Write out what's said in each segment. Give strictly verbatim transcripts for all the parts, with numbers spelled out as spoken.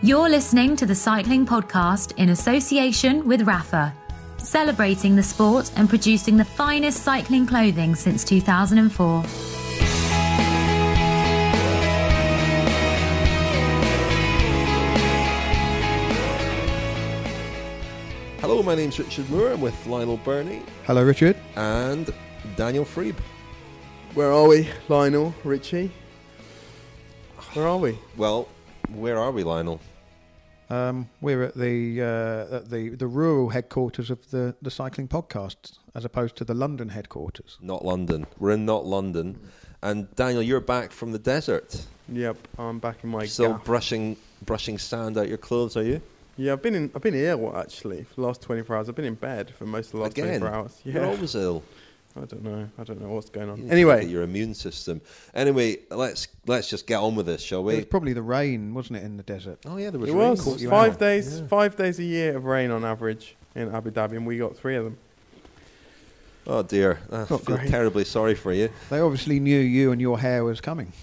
You're listening to the Cycling Podcast in association with Rapha, celebrating the sport and producing the finest cycling clothing since two thousand four. Hello, my name's Richard Moore. I'm with Lionel Burney. Hello, Richard. And Daniel Freeb. Where are we, Lionel, Richie? Where are we? Well, where are we, Lionel? Um, we're at the uh, at the the rural headquarters of the, the Cycling Podcast, as opposed to the London headquarters. Not London. We're in not London. And Daniel, you're back from the desert. Yep, I'm back in my Still gaff. brushing brushing sand out your clothes, are you? Yeah, I've been in. I've been ill actually for the last twenty-four hours. I've been in bed for most of the last Again? twenty-four hours. Yeah, You're always ill. I don't know. I don't know what's going on. You need to Anyway, look at your immune system. Anyway, let's let's just get on with this, shall It was we? probably the rain, wasn't it, in the desert? Oh yeah, there was it rain. was caught you five out. days. Yeah. Five days a year of rain on average in Abu Dhabi, and we got three of them. Oh dear, I Not feel great. terribly sorry for you. They obviously knew you and your hair was coming.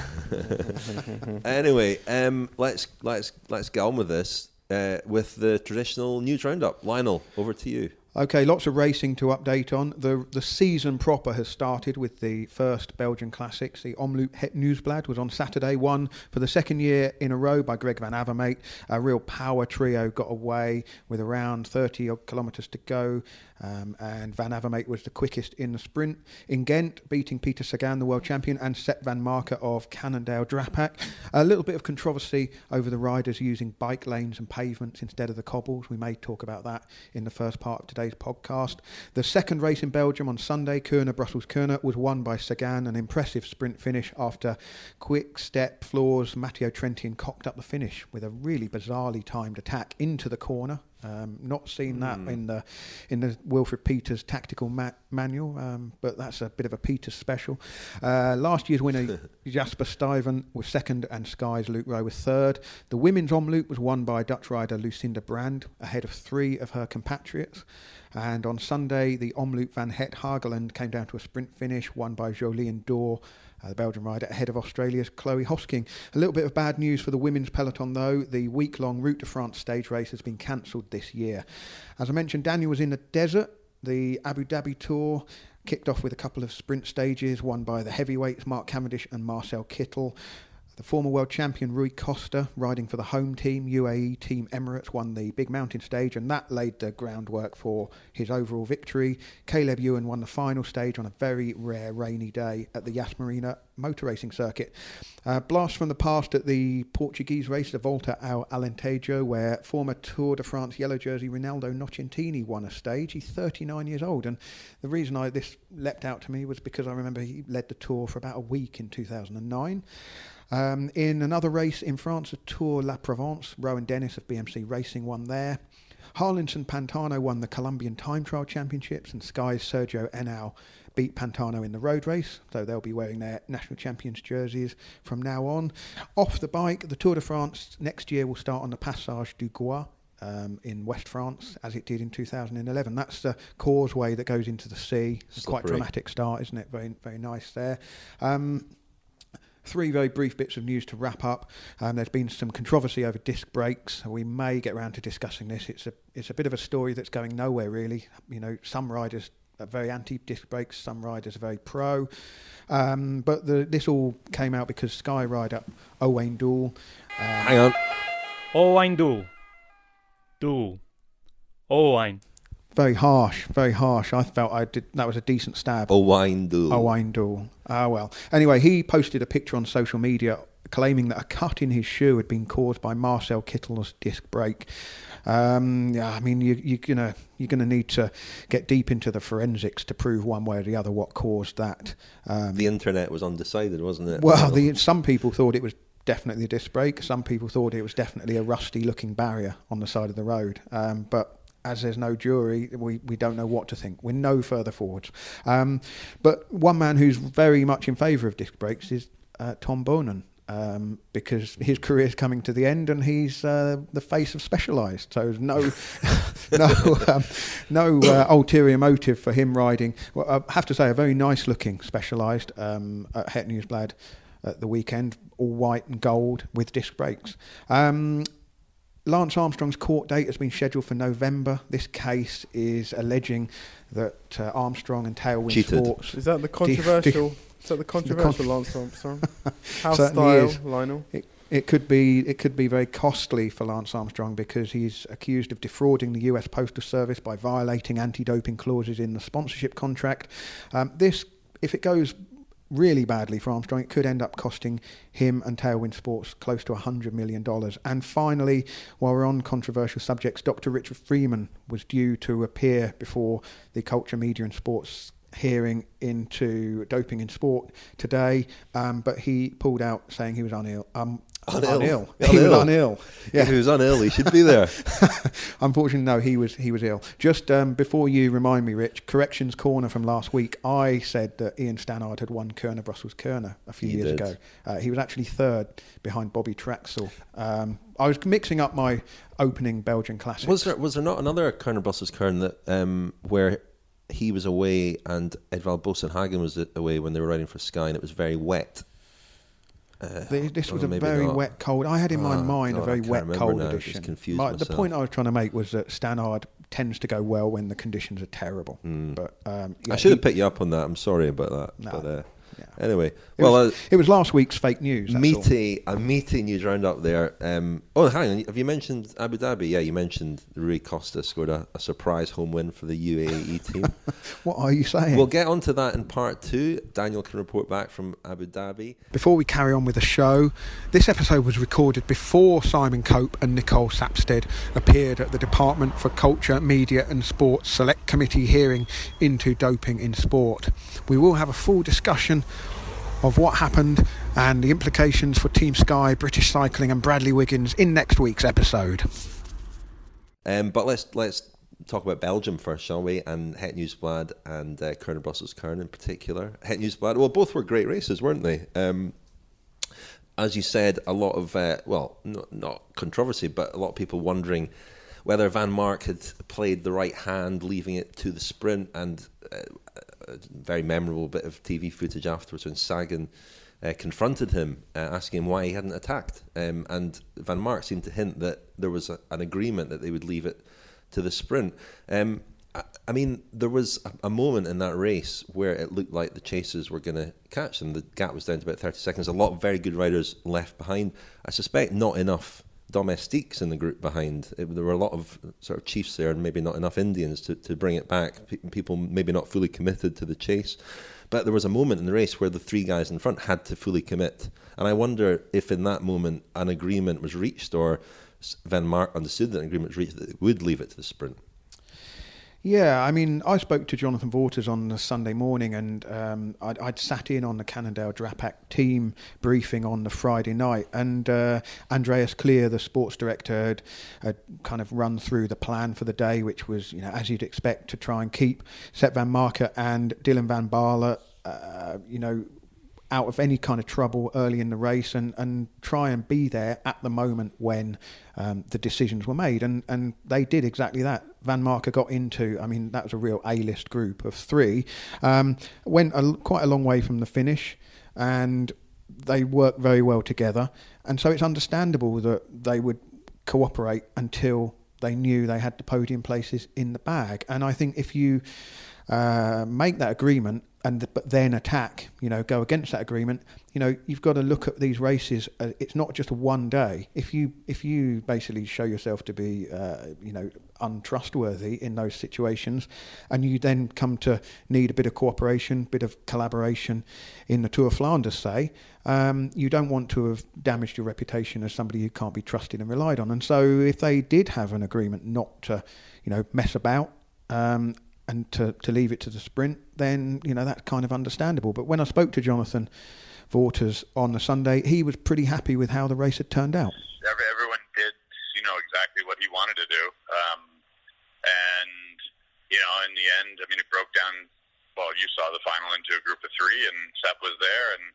Anyway, um, let's let's let's get on with this uh, with the traditional news roundup. Lionel, over to you. Okay, lots of racing to update on. The the season proper has started with the first Belgian Classics. The Omloop Het Nieuwsblad was on Saturday, won for the second year in a row by Greg van Avermaet. A real power trio got away with around thirty odd kilometres to go. Um, and Van Avermaet was the quickest in the sprint in Ghent, beating Peter Sagan, the world champion, and Sepp van Marke of Cannondale Drapac. A little bit of controversy over the riders using bike lanes and pavements instead of the cobbles. We may talk about that in the first part of today's podcast. The second race in Belgium on Sunday, Kuurne, Brussels-Kuurne, was won by Sagan, an impressive sprint finish after Quick Step, Floors, Matteo Trentin cocked up the finish with a really bizarrely timed attack into the corner. Um, not seen that Mm. in the in the Wilfred Peters tactical ma- manual, um, but that's a bit of a Peters special. Uh, last year's winner Jasper Stuyven was second, and Sky's Luke Rowe was third. The women's Omloop was won by Dutch rider Lucinda Brand, ahead of three of her compatriots. And on Sunday, the Omloop Van Het Hageland came down to a sprint finish, won by Jolien D'Or, uh, the Belgian rider, ahead of Australia's Chloe Hosking. A little bit of bad news for the women's peloton, though. The week-long Route de France stage race has been cancelled this year. As I mentioned, Daniel was in the desert. The Abu Dhabi Tour kicked off with a couple of sprint stages, won by the heavyweights Mark Cavendish and Marcel Kittel. The former world champion Rui Costa, riding for the home team, U A E Team Emirates, won the big mountain stage, and that laid the groundwork for his overall victory. Caleb Ewan won the final stage on a very rare rainy day at the Yas Marina motor racing circuit. Uh, blast from the past at the Portuguese race, the Volta ao Alentejo, where former Tour de France yellow jersey Rinaldo Nocentini won a stage. He's thirty-nine years old, and the reason I this leapt out to me was because I remember he led the Tour for about a week in two thousand nine. Um, in another race in France, the Tour La Provence, Rowan Dennis of B M C Racing won there. Harlinson Pantano won the Colombian Time Trial Championships, and Sky's Sergio Henao beat Pantano in the road race, so they'll be wearing their national champions jerseys from now on. Off the bike, the Tour de France next year will start on the Passage du Gois um, in West France, as it did in two thousand eleven. That's the causeway that goes into the sea. It's quite Slippery. dramatic start, isn't it? Very, very nice there. Um, Three very brief bits of news to wrap up. Um, there's been some controversy over disc brakes. We may get around to discussing this. It's a it's a bit of a story that's going nowhere, really. You know, some riders are very anti-disc brakes, some riders are very pro. Um, but the, this all came out because Sky rider Owain Doull... Uh, Hang on. Owain Doull. Doull. Owain. Very harsh, very harsh. I felt I did that was a decent stab. Owain Doull. Owain Doull. Ah, well. Anyway, he posted a picture on social media claiming that a cut in his shoe had been caused by Marcel Kittel's disc brake. Um, yeah, I mean, you, you're gonna you're gonna need to get deep into the forensics to prove one way or the other what caused that. Um, The internet was undecided, wasn't it? well, the, some people thought it was definitely a disc brake. Some people thought it was definitely a rusty-looking barrier on the side of the road. Um, but as there's no jury, we, we don't know what to think. We're no further forwards. Um, but one man who's very much in favour of disc brakes is uh, Tom Boonen. Um, because his career's coming to the end and he's uh, the face of Specialized. So there's no no um, no uh, ulterior motive for him riding. Well, I have to say, a very nice looking Specialized um, at Het Nieuwsblad at the weekend, all white and gold with disc brakes. Um, Lance Armstrong's court date has been scheduled for November. This case is alleging that uh, Armstrong and Tailwind Cheated. Sports... Is that the controversial? Is that the controversial Lance Armstrong? House Certainly style, is. Lionel. It, it could be it could be very costly for Lance Armstrong because he's accused of defrauding the U S Postal Service by violating anti-doping clauses in the sponsorship contract. Um, this, if it goes really badly for Armstrong, it could end up costing him and Tailwind Sports close to one hundred million dollars. And finally, while we're on controversial subjects, Doctor Richard Freeman was due to appear before the Culture, Media and Sports hearing into doping in sport today, um, but he pulled out saying he was unill. Um, Un'ill. Un'ill. Un'ill. He was unill. Yeah. If he was unill, he should be there. Unfortunately, no, he was he was ill. Just um, before you remind me, Rich, Corrections Corner from last week, I said that Ian Stannard had won Kerner Brussels Kerner a few He years did. ago. Uh, he was actually third behind Bobby Traxel. Um, I was mixing up my opening Belgian classics. Was there was there not another Kerner Brussels Kern that um, where he was away and Edvald Bosenhagen was away when they were riding for Sky and it was very wet? Uh, The- This was or a maybe very not. wet, cold. I had in my Oh, mind God, a very I can't wet, remember cold now. I've edition. just confused My- the myself. point I was trying to make was that Stannard tends to go well when the conditions are terrible. But um, yeah, I should have he- picked you up on that. I'm sorry about that. No. But uh, Yeah. anyway, It, well, was, uh, it was last week's fake news. That's all. meaty, a meaty news roundup there. Um, oh, hang on. Have you mentioned Abu Dhabi? Yeah, you mentioned Rui Costa scored a, a surprise home win for the U A E team. What are you saying? We'll get onto that in part two. Daniel can report back from Abu Dhabi. Before we carry on with the show, this episode was recorded before Simon Cope and Nicole Sapstead appeared at the Department for Culture, Media and Sports Select Committee hearing into doping in sport. We will have a full discussion of what happened and the implications for Team Sky, British Cycling and Bradley Wiggins in next week's episode. Um, but let's let's talk about Belgium first, shall we? And Het Nieuwsblad and uh, Kerner Brussels Kern in particular. Het Nieuwsblad, well, both were great races, weren't they? Um, as you said, a lot of, uh, well, not, not controversy, but a lot of people wondering whether Van Mark had played the right hand, leaving it to the sprint, and uh, a very memorable bit of T V footage afterwards when Sagan uh, confronted him, uh, asking him why he hadn't attacked. Um, and Van Mark seemed to hint that there was a, an agreement that they would leave it to the sprint. Um, I, I mean, there was a, a moment in that race where it looked like the chasers were going to catch them. The gap was down to about thirty seconds. A lot of very good riders left behind. I suspect not enough domestiques in the group behind. It, there were a lot of sort of chiefs there and maybe not enough Indians to, to bring it back. Pe- people maybe not fully committed to the chase. But there was a moment in the race where the three guys in front had to fully commit. And I wonder if in that moment an agreement was reached, or Van Mark understood that an agreement was reached that it would leave it to the sprint. Yeah, I mean, I spoke to Jonathan Vaughters on the Sunday morning, and um, I'd, I'd sat in on the Cannondale Drapac team briefing on the Friday night, and uh, Andreas Clear, the sports director, had, had kind of run through the plan for the day, which was, you know, as you'd expect, to try and keep Sepp Van Marke and Dylan Van Baarle, uh, you know, out of any kind of trouble early in the race, and, and try and be there at the moment when um, the decisions were made. And, and they did exactly that. Van Marke got into, I mean, that was a real A-list group of three, um, went a, quite a long way from the finish, and they worked very well together. And so it's understandable that they would cooperate until they knew they had the podium places in the bag. And I think if you uh, make that agreement and the, but then attack, you know, go against that agreement, you know, you've got to look at these races. Uh, it's not just a one day. If you if you basically show yourself to be, uh, you know, untrustworthy in those situations, and you then come to need a bit of cooperation, bit of collaboration in the Tour of Flanders, say, um, you don't want to have damaged your reputation as somebody who can't be trusted and relied on. And so if they did have an agreement not to, you know, mess about, um, and to, to leave it to the sprint, then, you know, that's kind of understandable. But when I spoke to Jonathan Vaughters on the Sunday, he was pretty happy with how the race had turned out. Every, everyone did, you know, exactly what he wanted to do. Um, and, you know, in the end, I mean, it broke down, well, you saw the final into a group of three, and Sepp was there. And,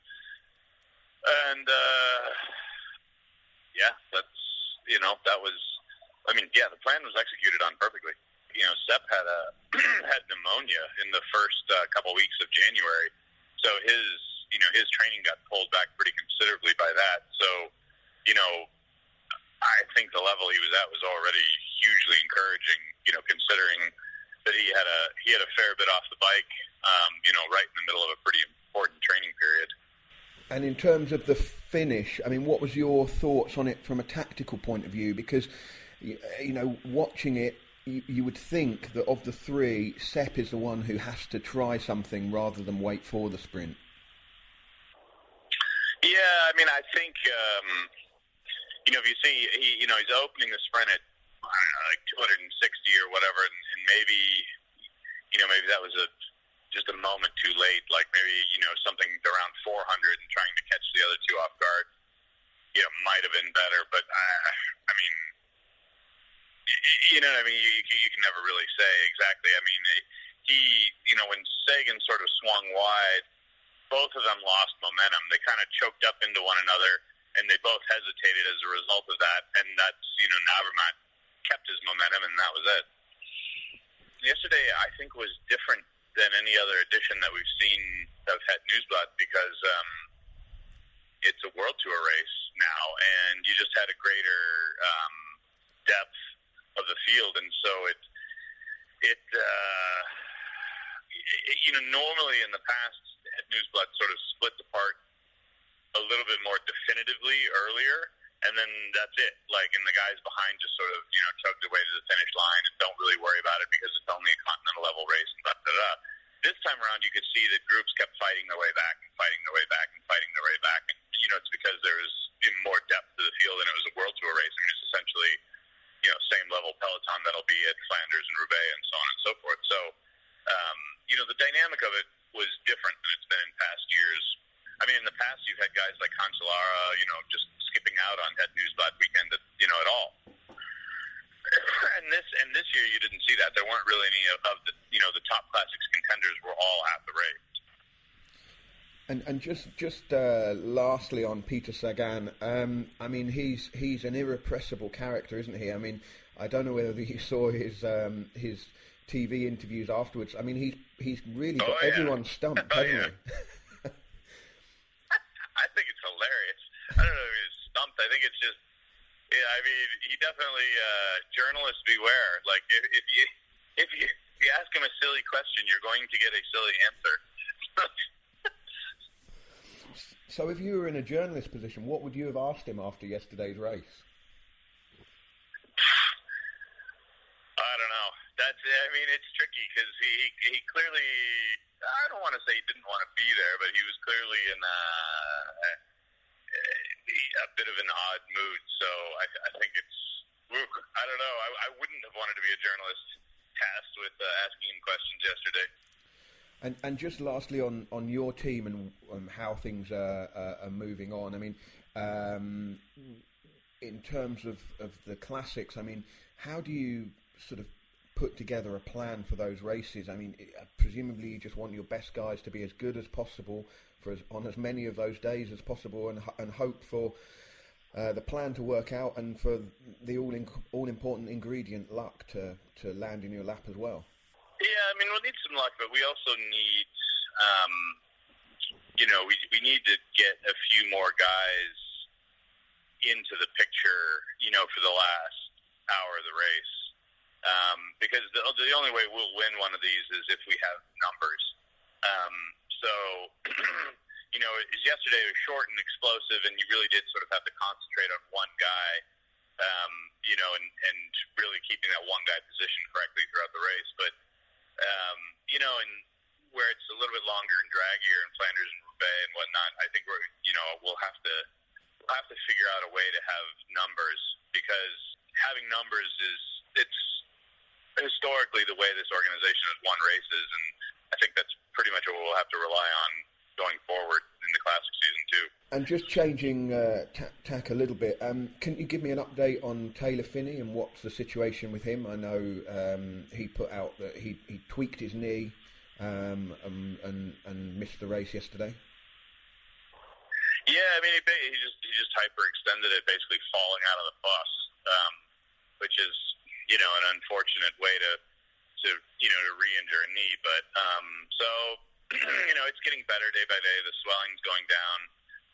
and uh, yeah, that's, you know, that was, I mean, yeah, the plan was executed on perfectly. You know, Sepp had a had pneumonia in the first uh, couple weeks of January, so his you know his training got pulled back pretty considerably by that. So, you know, I think the level he was at was already hugely encouraging, you know, considering that he had a he had a fair bit off the bike, um, you know, right in the middle of a pretty important training period. And in terms of the finish, I mean, what was your thoughts on it from a tactical point of view? Because, you know, watching it, you, you would think that of the three, Sepp is the one who has to try something rather than wait for the sprint. Yeah, I mean, I think, um, you know, if you see, he, you know, he's opening the sprint at, I don't know, like two hundred sixty or whatever, and, and maybe, you know, maybe that was a just a moment too late, like maybe, you know, something around four hundred and trying to catch the other two off guard, you know, might have been better, but I, I mean, you know what I mean, you, you can never really say exactly. I mean, he, you know, when Sagan sort of swung wide, both of them lost momentum. They kind of choked up into one another, and they both hesitated as a result of that, and that's, you know, Navermaet kept his momentum, and that was it. Yesterday, I think, was different than any other edition that we've seen of Het Nieuwsblad because um, it's a World Tour race now, and you just had a greater um, depth of the field, and so it, it, uh, it, you know, normally in the past, Het Nieuwsblad sort of split apart a little bit more definitively earlier, and then that's it. Like, and the guys behind just sort of, you know, chug their way to the finish line and don't really worry about it because it's only a continental level race and da da da. This time around, you could see that groups kept fighting their way back and fighting their way back and fighting their way back. And, you know, it's because there was more depth to the field and it was a World Tour race. I mean, it's essentially, you know, same level peloton that'll be at Flanders and Roubaix and so on and so forth. So, um, you know, the dynamic of it was different than it's been in past years. I mean, in the past, you've had guys like Cancellara, you know, just skipping out on Het Nieuwsblad weekend, you know, at all. And this and this year, you didn't see that. There weren't really any of the, you know, the top classics contenders were all at the race. And and just just uh, lastly on Peter Sagan, um, I mean, he's he's an irrepressible character, isn't he? I mean, I don't know whether you saw his um, his T V interviews afterwards. I mean, he's he's really got oh, yeah. everyone stumped, oh, hasn't yeah. he? I think it's hilarious. I don't know if he's stumped. I think it's just, yeah. I mean, he definitely uh, journalists beware. Like if, if you if you if you ask him a silly question, you're going to get a silly answer. So, if you were in a journalist position, what would you have asked him after yesterday's race? I don't know. That's. I mean, it's tricky because he he clearly. I don't want to say he didn't want to be there, but he was clearly in a, a bit of an odd mood. So I, I think it's. I don't know. I, I wouldn't have wanted to be a journalist tasked with uh, asking him questions yesterday. And and just lastly on, on your team and um, how things are, uh, are moving on. I mean, um, in terms of, of the classics, I mean, how do you sort of put together a plan for those races? I mean, presumably you just want your best guys to be as good as possible for as, on as many of those days as possible, and and hope for uh, the plan to work out and for the all in, all important ingredient luck to, to land in your lap as well. Yeah, I mean, we'll need some luck, but we also need, um, you know, we we need to get a few more guys into the picture, you know, for the last hour of the race. Um, because the, the only way we'll win one of these is if we have numbers. Um, so, you know, yesterday was short and explosive, and you really did sort of have to concentrate on one guy, um, you know, and, and really keeping that one guy positioned correctly throughout the race. But, um, you know, and where it's a little bit longer and draggier in Flanders and Roubaix and whatnot, I think we're, you know, we'll have to we'll have to figure out a way to have numbers, because having numbers is it's historically the way this organization has won races, and I think that's pretty much what we'll have to rely on going forward in the Classic season too. And just changing uh, tack, tack a little bit, um, can you give me an update on Taylor Phinney and what's the situation with him? I know um, he put out that he, he tweaked his knee um, um, and and missed the race yesterday. Yeah, I mean, he, he just he just hyperextended it, basically falling out of the bus, um, which is, you know, an unfortunate way to, to you know, to re-injure a knee. But, um, so, you know, it's getting better day by day. The swelling's going down.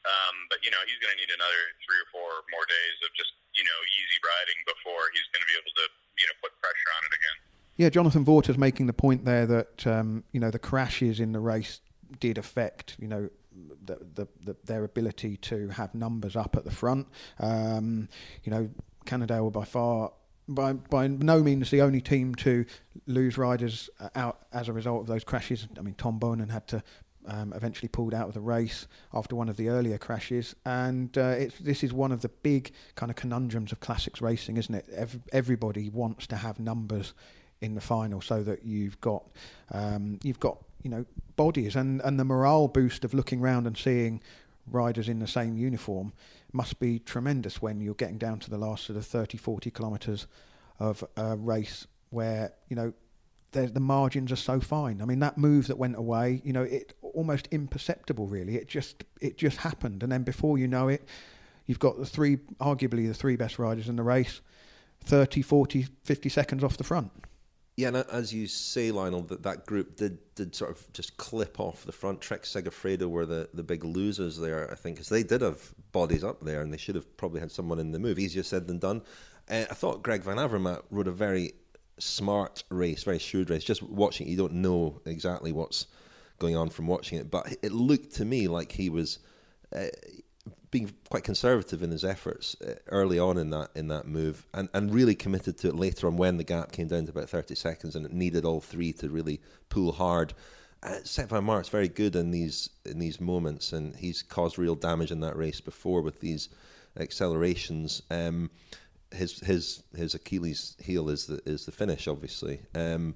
Um, but, you know, he's going to need another three or four more days of just, you know, easy riding before he's going to be able to, you know, put pressure on it again. Yeah, Jonathan Vaughters making the point there that, um, you know, the crashes in the race did affect, you know, the, the, the, their ability to have numbers up at the front. Um, you know, Cannondale were by far, by by no means the only team to lose riders out as a result of those crashes. I mean, Tom Bonen had to um, eventually pulled out of the race after one of the earlier crashes, and uh, it's, this is one of the big kind of conundrums of classics racing, isn't it? Every, everybody wants to have numbers in the final so that you've got um, you've got you know bodies, and, and the morale boost of looking round and seeing riders in the same uniform must be tremendous when you're getting down to the last sort of thirty, forty kilometres of a race where, you know, the margins are so fine. I mean, that move that went away, you know, it almost imperceptible, really. It just it just happened. And then before you know it, you've got the three, arguably the three best riders in the race, thirty, forty, fifty seconds off the front. Yeah, and as you say, Lionel, that that group did, did sort of just clip off the front. Trek Segafredo were the, the big losers there, I think, because they did have bodies up there, and they should have probably had someone in the move. Easier said than done. Uh, I thought Greg Van Avermaet rode a very smart race, very shrewd race. Just watching it, you don't know exactly what's going on from watching it, but it looked to me like he was uh, being quite conservative in his efforts uh, early on in that in that move, and, and really committed to it later on when the gap came down to about thirty seconds, and it needed all three to really pull hard. Uh, Sepp van Mart's very good in these in these moments, and he's caused real damage in that race before with these accelerations. Um, his his his Achilles heel is the is the finish, obviously. Um,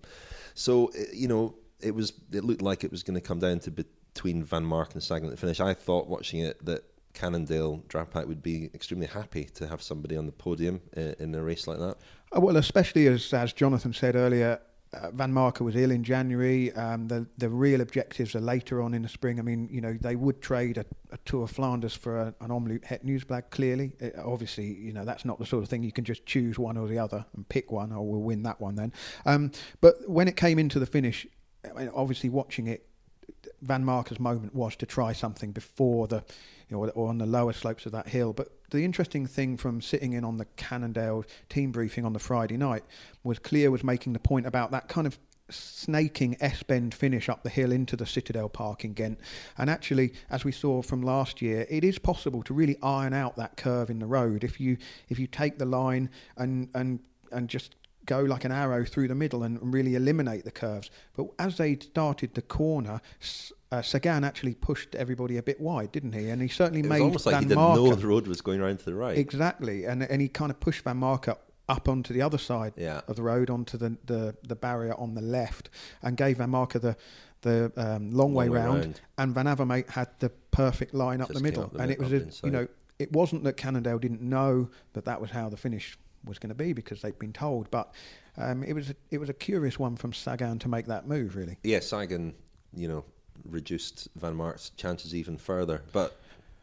so you know, it was it looked like it was going to come down to between Van Mark and Sagan at the finish. I thought watching it that Cannondale Drapac would be extremely happy to have somebody on the podium uh, in a race like that. Oh, well, especially as as Jonathan said earlier, uh, Van Marke was ill in January. Um, the the real objectives are later on in the spring. I mean, you know, they would trade a, a Tour of Flanders for a, an Omloop Het Nieuwsblad. Clearly, it, obviously, you know, that's not the sort of thing you can just choose one or the other and pick one. Or we'll win that one then. Um, but when it came into the finish, I mean, obviously watching it, Van Marke's moment was to try something before the, you know, or on the lower slopes of that hill. But the interesting thing from sitting in on the Cannondale team briefing on the Friday night was Clear was making the point about that kind of snaking S-bend finish up the hill into the Citadel Park in Ghent. And actually, as we saw from last year, it is possible to really iron out that curve in the road if you if you take the line and and and just go like an arrow through the middle and really eliminate the curves. But as they started the corner, uh, Sagan actually pushed everybody a bit wide, didn't he? And he certainly it made was almost like Van he didn't Marke, know the road was going around to the right. Exactly, and and he kind of pushed Van Marke up, up onto the other side yeah. of the road, onto the, the, the barrier on the left, and gave Van Marke the the um, long, long way, way round, round. And Van Avermaet had the perfect line up Just the middle, up the and mid, it was a, you know it wasn't that Cannondale didn't know that that was how the finish was going to be because they'd been told, but um, it was a, it was a curious one from Sagan to make that move, really. Yeah, Sagan, you know, reduced Van Mark's chances even further, but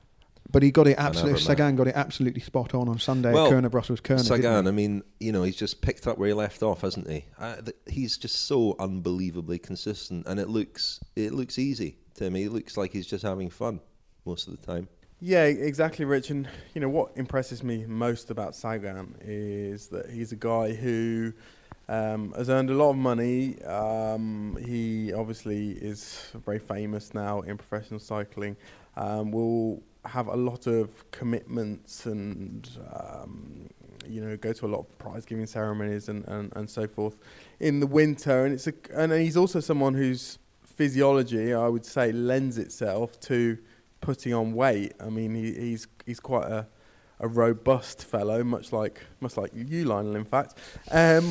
but he got it absolutely. Sagan got it absolutely spot on on Sunday. Well, at Kuurne Brussels Kuurne. Sagan, I mean, you know, he's just picked up where he left off, hasn't he? Uh, th- he's just so unbelievably consistent, and it looks it looks easy to me. It looks like he's just having fun most of the time. Yeah, exactly, Rich. And, you know, what impresses me most about Sagan is that he's a guy who um, has earned a lot of money. Um, he obviously is very famous now in professional cycling. Um, will have a lot of commitments and, um, you know, go to a lot of prize-giving ceremonies and, and, and so forth in the winter. And it's a, and he's also someone whose physiology, I would say, lends itself to putting on weight. I mean, he, he's he's quite a, a robust fellow, much like much like you, Lionel, in fact. Um,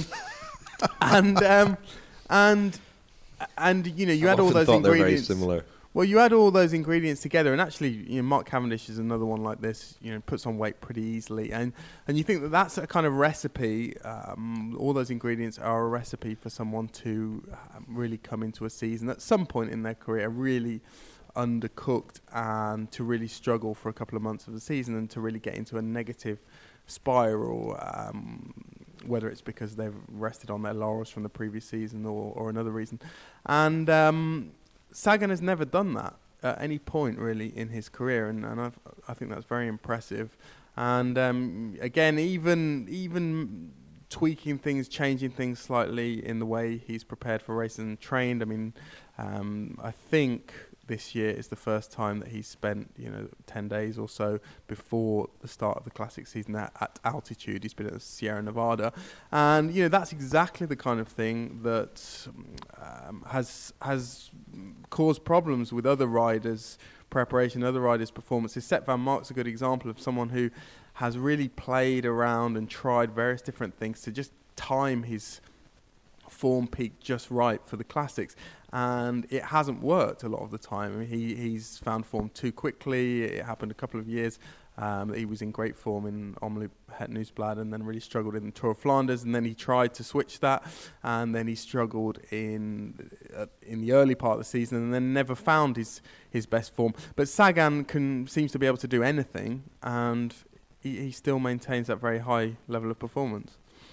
and um, and and you know, you I've add all those ingredients. Very similar. Well, you add all those ingredients together, and actually, you know, Mark Cavendish is another one like this. You know, puts on weight pretty easily, and and you think that that's a kind of recipe. Um, all those ingredients are a recipe for someone to um, really come into a season at some point in their career, really undercooked, and to really struggle for a couple of months of the season and to really get into a negative spiral, um, whether it's because they've rested on their laurels from the previous season or, or another reason. And um, Sagan has never done that. at any point really in his career, and, and I've, I think that's very impressive. And um, again, even even tweaking things, changing things slightly in the way he's prepared for races and trained. I mean, um, I think this year is the first time that he's spent, you know, ten days or so before the start of the classic season at, at altitude. He's been at the Sierra Nevada, and you know that's exactly the kind of thing that um, has has caused problems with other riders' preparation, other riders' performances. Sepp van Mark's a good example of someone who has really played around and tried various different things to just time his form peak just right for the classics, and it hasn't worked a lot of the time. I mean, he he's found form too quickly. It happened a couple of years um, that he was in great form in Omloop Het Nieuwsblad, and then really struggled in the Tour of Flanders, and then he tried to switch that, and then he struggled in uh, in the early part of the season, and then never found his his best form. But Sagan can seems to be able to do anything, and he, he still maintains that very high level of performance.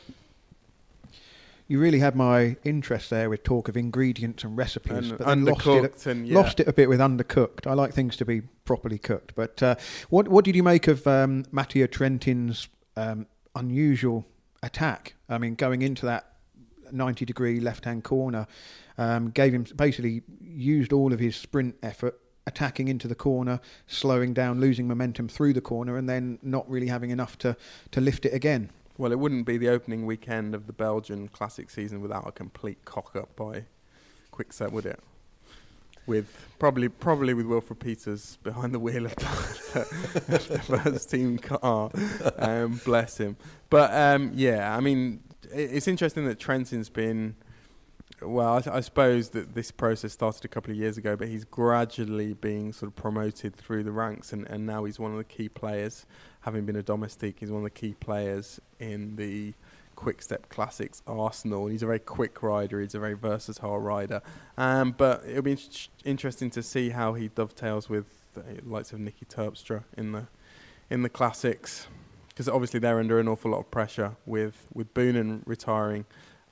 You really had my interest there with talk of ingredients and recipes, and but then lost it, and yeah. lost it a bit with undercooked. I like things to be properly cooked. But uh, what what did you make of um, Matteo Trentin's um, unusual attack? I mean, going into that ninety degree left-hand corner, um, gave him basically used all of his sprint effort, attacking into the corner, slowing down, losing momentum through the corner, and then not really having enough to, to lift it again. Well, it wouldn't be the opening weekend of the Belgian Classic season without a complete cock-up by Quickstep, would it? With probably probably with Wilfried Peters behind the wheel of the, of the first team car. Um, bless him. But um, yeah, I mean, it's interesting that Trentin's been. Well, I, I suppose that this process started a couple of years ago, but he's gradually being sort of promoted through the ranks, and, and now he's one of the key players. Having been a domestique, he's one of the key players in the Quickstep Classics arsenal. He's a very quick rider. He's a very versatile rider. Um, but it'll be in- interesting to see how he dovetails with the likes of Nicky Terpstra in the in the Classics, because obviously they're under an awful lot of pressure with with Boonen retiring.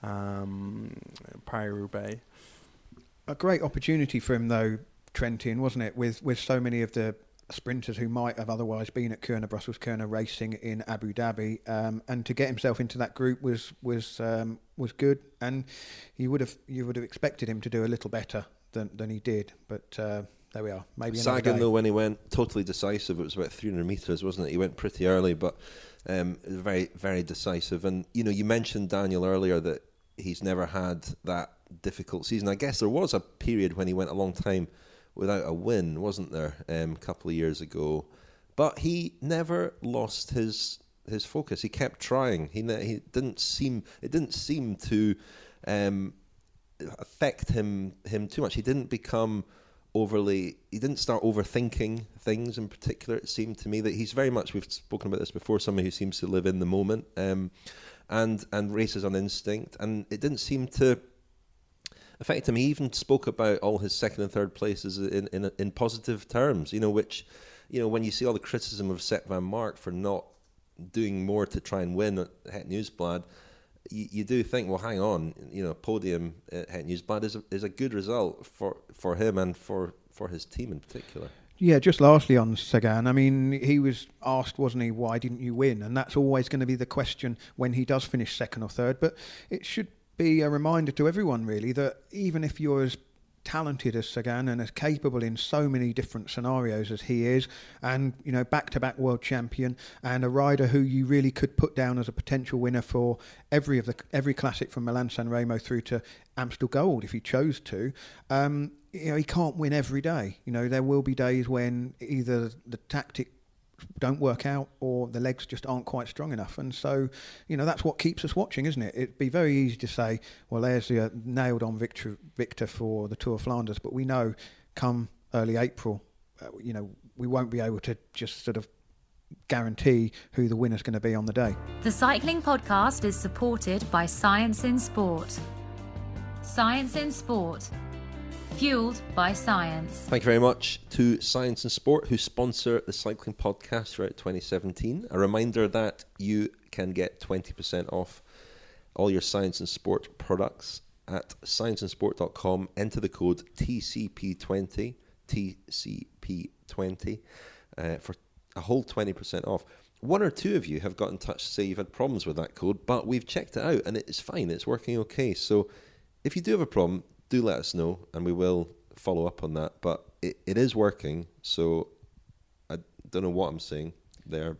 Um, Paris-Roubaix. A great opportunity for him, though, Trentin, wasn't it? With with so many of the sprinters who might have otherwise been at Kuurne Brussels Kuurne racing in Abu Dhabi, um, and to get himself into that group was was um, was good. And you would have you would have expected him to do a little better than than he did, but. Uh, There we are. Maybe Sagan, day. though, when he went totally decisive, it was about three hundred metres, wasn't it? He went pretty early, but um, very, very decisive. And, you know, you mentioned, Daniel, earlier that he's never had that difficult season. I guess there was a period when he went a long time without a win, wasn't there, um, a couple of years ago. But he never lost his his focus. He kept trying. He he didn't seem it didn't seem to um, affect him him too much. He didn't become overly, he didn't start overthinking things in particular. It seemed to me that he's very much, we've spoken about this before, somebody who seems to live in the moment um, and and races on instinct, and it didn't seem to affect him. He even spoke about all his second and third places in in, in positive terms, you know, which, you know, when you see all the criticism of Sepp van Mark for not doing more to try and win at Het Nieuwsblad, You, you do think, well, hang on, you know, podium at Het Nieuwsblad is a, is a good result for, for him and for, for his team in particular. Yeah, just lastly on Sagan, I mean, he was asked, wasn't he, why didn't you win? And that's always going to be the question when he does finish second or third. But it should be a reminder to everyone, really, that even if you're as talented as Sagan and as capable in so many different scenarios as he is, and, you know, back-to-back world champion and a rider who you really could put down as a potential winner for every of the every classic from Milan San Remo through to Amstel Gold if he chose to, um, you know, he can't win every day. You know, there will be days when either the tactic don't work out or the legs just aren't quite strong enough, and so, you know, that's what keeps us watching, isn't it? It'd be very easy to say, well, there's the uh, nailed on victor victor for the Tour of Flanders, but we know come early April, uh, you know, we won't be able to just sort of guarantee who the winner's going to be on the day. The Cycling Podcast is supported by Science in Sport. Science in Sport. Fueled by science. Thank you very much to Science and Sport, who sponsor the Cycling Podcast throughout twenty seventeen. A reminder that you can get twenty percent off all your Science and Sport products at science and sport dot com. Enter the code T C P twenty, T C P twenty uh, for a whole twenty percent off. One or two of you have got in touch to say you've had problems with that code, but we've checked it out and it's fine. It's working okay. So if you do have a problem, do let us know and we will follow up on that. But it, it is working. So I don't know what I'm saying there.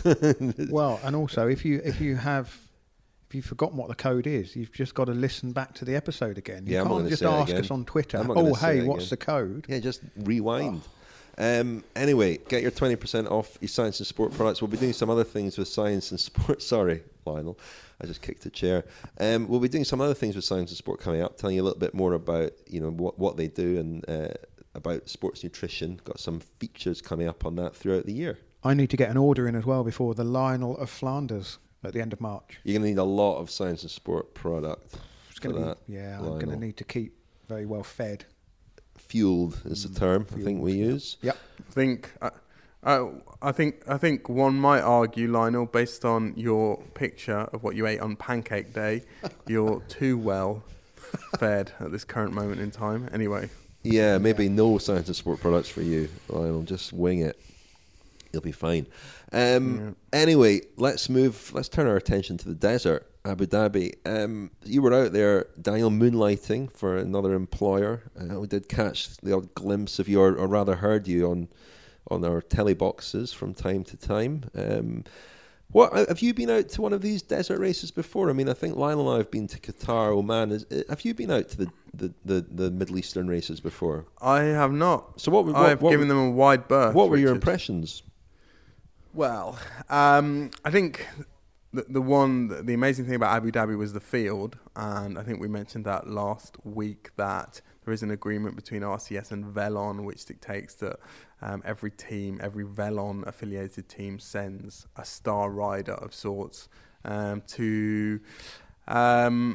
Well, and also if you if you have if you've forgotten what the code is, you've just got to listen back to the episode again. You yeah, can't just ask us on Twitter, oh hey, what's the code? Yeah, just rewind. Oh. Um, anyway, get your twenty percent off your science and sport products. We'll be doing some other things with science and sport. Sorry, Lionel, I just kicked a chair. Um, we'll be doing some other things with science and sport coming up, telling you a little bit more about, you know, what, what they do and uh, about sports nutrition. Got some features coming up on that throughout the year. I need to get an order in as well before the Lionel of Flanders at the end of March. You're going to need a lot of science and sport product. It's going to be, yeah, Lionel. I'm going to need to keep very well fed. Fueled is the term Fueled, I think we yeah. use. Yep. I think I, I, I think I think one might argue, Lionel, based on your picture of what you ate on Pancake Day, you're too well fed at this current moment in time. Anyway. Yeah, maybe yeah. no science and sport products for you, Lionel. Just wing it. You'll be fine. Um, yeah. Anyway, let's move. Let's turn our attention to the desert. Abu Dhabi. Um, you were out there, Daniel, moonlighting for another employer. Uh, we did catch the odd glimpse of you, or, or rather heard you on on our telly boxes from time to time. Um, what have you been out to one of these desert races before? I mean, I think Lionel and I have been to Qatar, Oman. Is, have you been out to the, the, the, the Middle Eastern races before? I have not. So what? what I've what, given them a wide berth. What were Richard. your impressions? Well, um, I think the, the one, the amazing thing about Abu Dhabi was the field, and I think we mentioned that last week that there is an agreement between R C S and Velon, which dictates that um, every team, every Velon affiliated team sends a star rider of sorts um, to um,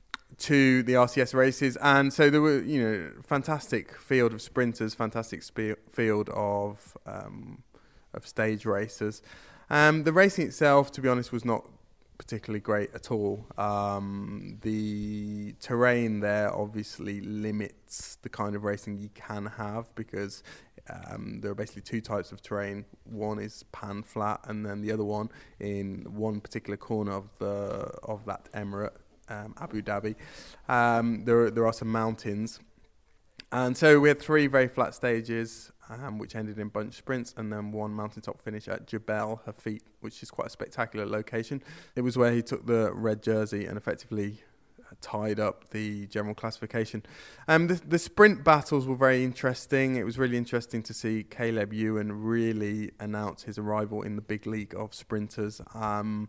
to the R C S races, and so there were, you know, fantastic field of sprinters, fantastic spe- field of um, of stage racers. Um, the racing itself, to be honest, was not particularly great at all. Um, the terrain there obviously limits the kind of racing you can have because um, there are basically two types of terrain. One is pan flat, and then the other one in one particular corner of the of that emirate, um, Abu Dhabi. Um, there are, there are some mountains. And so we had three very flat stages, um, which ended in bunch sprints, and then one mountaintop finish at Jebel Hafit, which is quite a spectacular location. It was where he took the red jersey and effectively tied up the general classification. Um, the, the sprint battles were very interesting. It was really interesting to see Caleb Ewan really announce his arrival in the big league of sprinters. Um,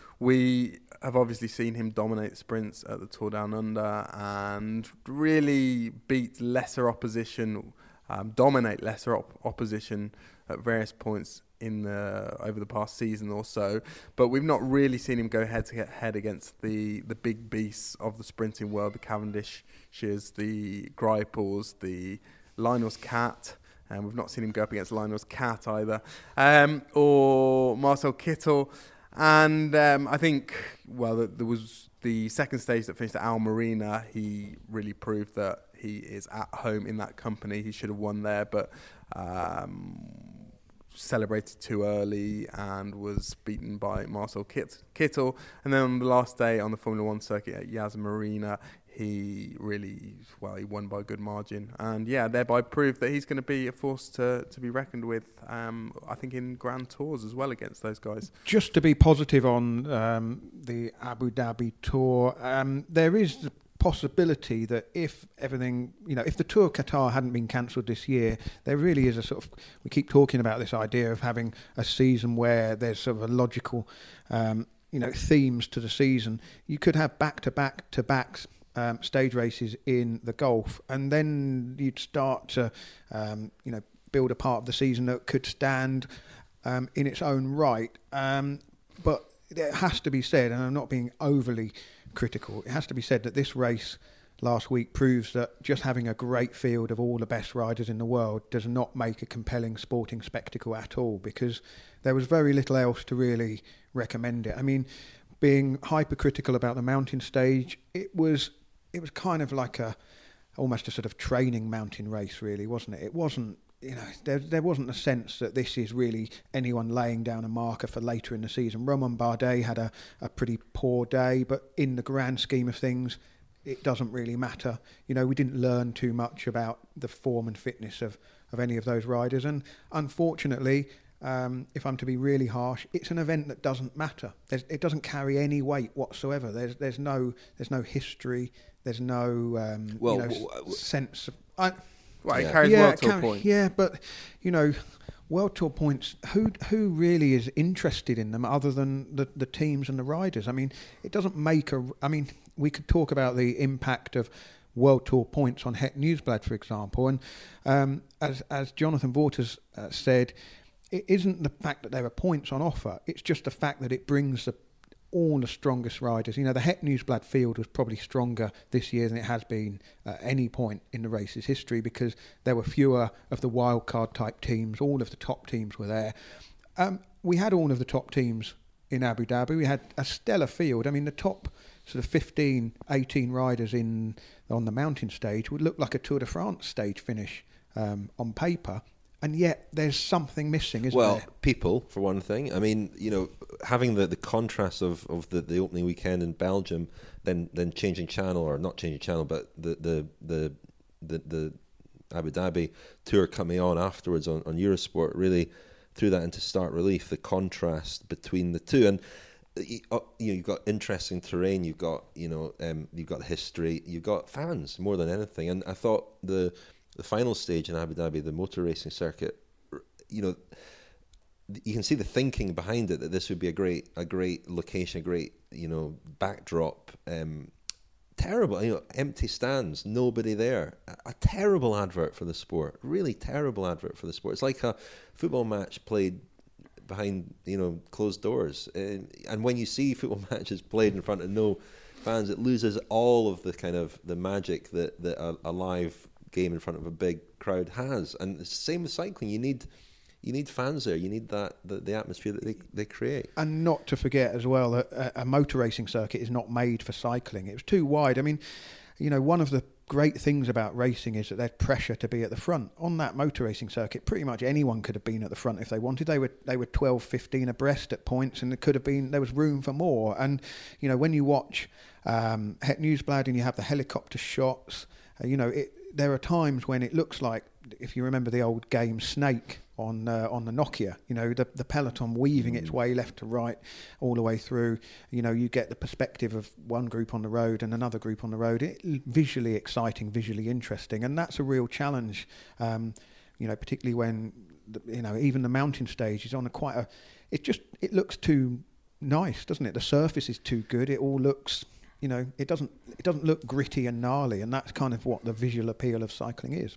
We have obviously seen him dominate sprints at the Tour Down Under and really beat lesser opposition, um, dominate lesser op- opposition at various points in the over the past season or so. But we've not really seen him go head to head against the, the big beasts of the sprinting world, the Cavendishes, the Greipels, the Lionel's Cat. And we've not seen him go up against Lionel's Cat either, um, or Marcel Kittel. And um, I think, well, the, there was the second stage that finished at Al Marina. He really proved that he is at home in that company. He should have won there, but um, celebrated too early and was beaten by Marcel Kit- Kittel. And then on the last day on the Formula One circuit at Yas Marina, he really, well, he won by a good margin. And yeah, thereby proved that he's going to be a force to, to be reckoned with, um, I think, in Grand Tours as well against those guys. Just to be positive on um, the Abu Dhabi Tour, um, there is the possibility that if everything, you know, if the Tour of Qatar hadn't been cancelled this year, there really is a sort of, we keep talking about this idea of having a season where there's sort of a logical, um, you know, themes to the season. You could have back-to-back-to-backs Um, stage races in the Gulf, and then you'd start to, um, you know, build a part of the season that could stand um, in its own right. Um, but it has to be said, and I'm not being overly critical, it has to be said that this race last week proves that just having a great field of all the best riders in the world does not make a compelling sporting spectacle at all, because there was very little else to really recommend it. I mean, being hypercritical about the mountain stage, it was It was kind of like a almost a sort of training mountain race, really, wasn't it? It wasn't, you know, there there wasn't a sense that this is really anyone laying down a marker for later in the season. Romain Bardet had a, a pretty poor day, but in the grand scheme of things, it doesn't really matter. You know, we didn't learn too much about the form and fitness of, of any of those riders. And unfortunately, um, if I'm to be really harsh, it's an event that doesn't matter. There's, it doesn't carry any weight whatsoever. There's there's no there's no history. There's no um, well, you know, w- w- sense of. I, Well, it Yeah. carries yeah, World it Tour carry- points. Yeah, but you know, World Tour points. Who who really is interested in them other than the, the teams and the riders? I mean, it doesn't make a. I mean, we could talk about the impact of World Tour points on Het Nieuwsblad, for example, and um, as as Jonathan Waters uh, said, it isn't the fact that there are points on offer. It's just the fact that it brings the all the strongest riders. You know, the Het Nieuwsblad field was probably stronger this year than it has been at any point in the race's history, because there were fewer of the wildcard type teams. All of the top teams were there. Um, we had all of the top teams in Abu Dhabi. We had a stellar field. I mean, the top sort of fifteen, eighteen riders in on the mountain stage would look like a Tour de France stage finish um, on paper. And yet there's something missing, isn't well, there? people, for one thing. I mean, you know, having the, the contrast of, of the, the opening weekend in Belgium, then then changing channel, or not changing channel, but the the the the, the Abu Dhabi tour coming on afterwards on, on Eurosport really threw that into stark relief, the contrast between the two. And you know, you've got interesting terrain, you've got, you know, um, you've got history, you've got fans more than anything. And I thought the the final stage in Abu Dhabi, the motor racing circuit, you know, you can see the thinking behind it, that this would be a great, a great location, a great, you know, backdrop. Um, terrible, you know, empty stands, nobody there. A, a terrible advert for the sport, really terrible advert for the sport. It's like a football match played behind, you know, closed doors. Uh, and when you see football matches played in front of no fans, it loses all of the kind of the magic that, that a, a live game in front of a big crowd has. And it's the same with cycling. You need you need fans there. You need that the, the atmosphere that they, they create. And not to forget as well, a, a motor racing circuit is not made for cycling. It was too wide. I mean, you know, one of the great things about racing is that there's pressure to be at the front. On that motor racing circuit, pretty much anyone could have been at the front if they wanted. They were they were twelve, fifteen abreast at points, and there could have been there was room for more. And you know, when you watch um, Het Nieuwsblad and you have the helicopter shots, uh, you know, it, there are times when it looks like, if you remember the old game Snake on uh, on the Nokia, you know, the, the peloton weaving its way left to right all the way through. You know, you get the perspective of one group on the road and another group on the road. It, visually exciting, visually interesting, and that's a real challenge. Um, you know, particularly when the, you know, even the mountain stage is on a quite a. It just it looks too nice, doesn't it? The surface is too good. It all looks. You know, it doesn't it doesn't look gritty and gnarly, and that's kind of what the visual appeal of cycling is.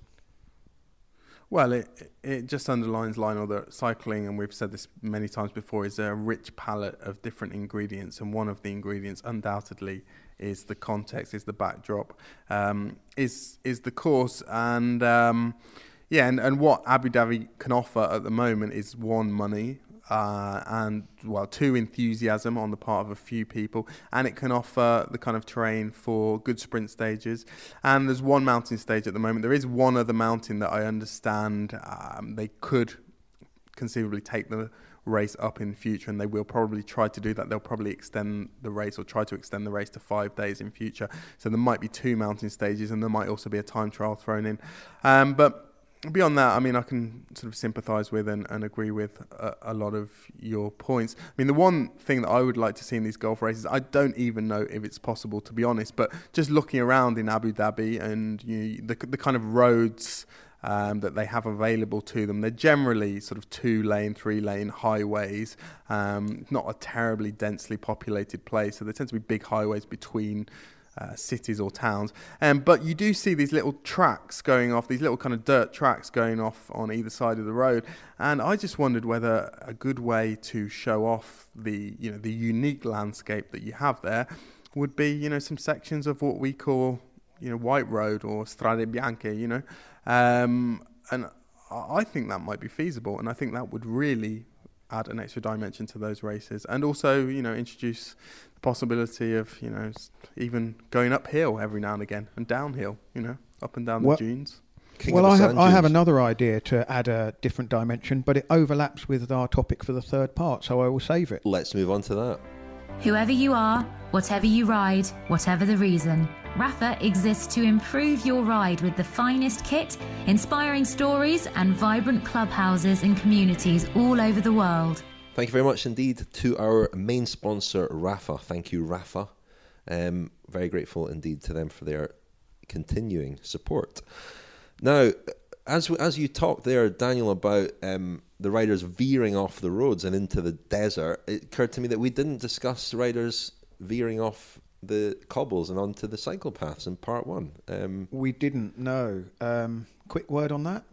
Well, it it just underlines, Lionel, that cycling, and we've said this many times before, is a rich palette of different ingredients, and one of the ingredients undoubtedly is the context, is the backdrop, um, is is the course, and um, yeah, and, and what Abu Dhabi can offer at the moment is one, money. Uh, and well, two, enthusiasm on the part of a few people, and it can offer the kind of terrain for good sprint stages. And there's one mountain stage at the moment. There is one other mountain that I understand um, they could conceivably take the race up in the future, and they will probably try to do that. They'll probably extend the race, or try to extend the race to five days in future. So there might be two mountain stages, and there might also be a time trial thrown in. Um, but beyond that, I mean, I can sort of sympathise with and, and agree with a, a lot of your points. I mean, the one thing that I would like to see in these golf races, I don't even know if it's possible, to be honest, but just looking around in Abu Dhabi and you know, the, the kind of roads um, that they have available to them, they're generally sort of two-lane, three-lane highways, um, not a terribly densely populated place, so there tend to be big highways between Uh, cities or towns, um, but you do see these little tracks going off, these little kind of dirt tracks going off on either side of the road, and I just wondered whether a good way to show off the you know the unique landscape that you have there would be you know some sections of what we call you know white road or strade bianche, you know, um, and I think that might be feasible, and I think that would really add an extra dimension to those races, and also you know introduce the possibility of you know even going uphill every now and again and downhill, you know. up and down Well- the dunes. King well, of I the have sand I have dunes. another idea to add a different dimension, but it overlaps with our topic for the third part, so I will save it. Let's move on to that. Whoever you are, whatever you ride, whatever the reason, Rafa exists to improve your ride with the finest kit, inspiring stories, and vibrant clubhouses and communities all over the world. Thank you very much indeed to our main sponsor, Rafa. Thank you, Rafa. Um, very grateful indeed to them for their continuing support. Now, as as you talked there, Daniel, about um, the riders veering off the roads and into the desert, it occurred to me that we didn't discuss riders veering off the cobbles and onto the cycle paths in part one. Um, We didn't know. Um, quick word on that?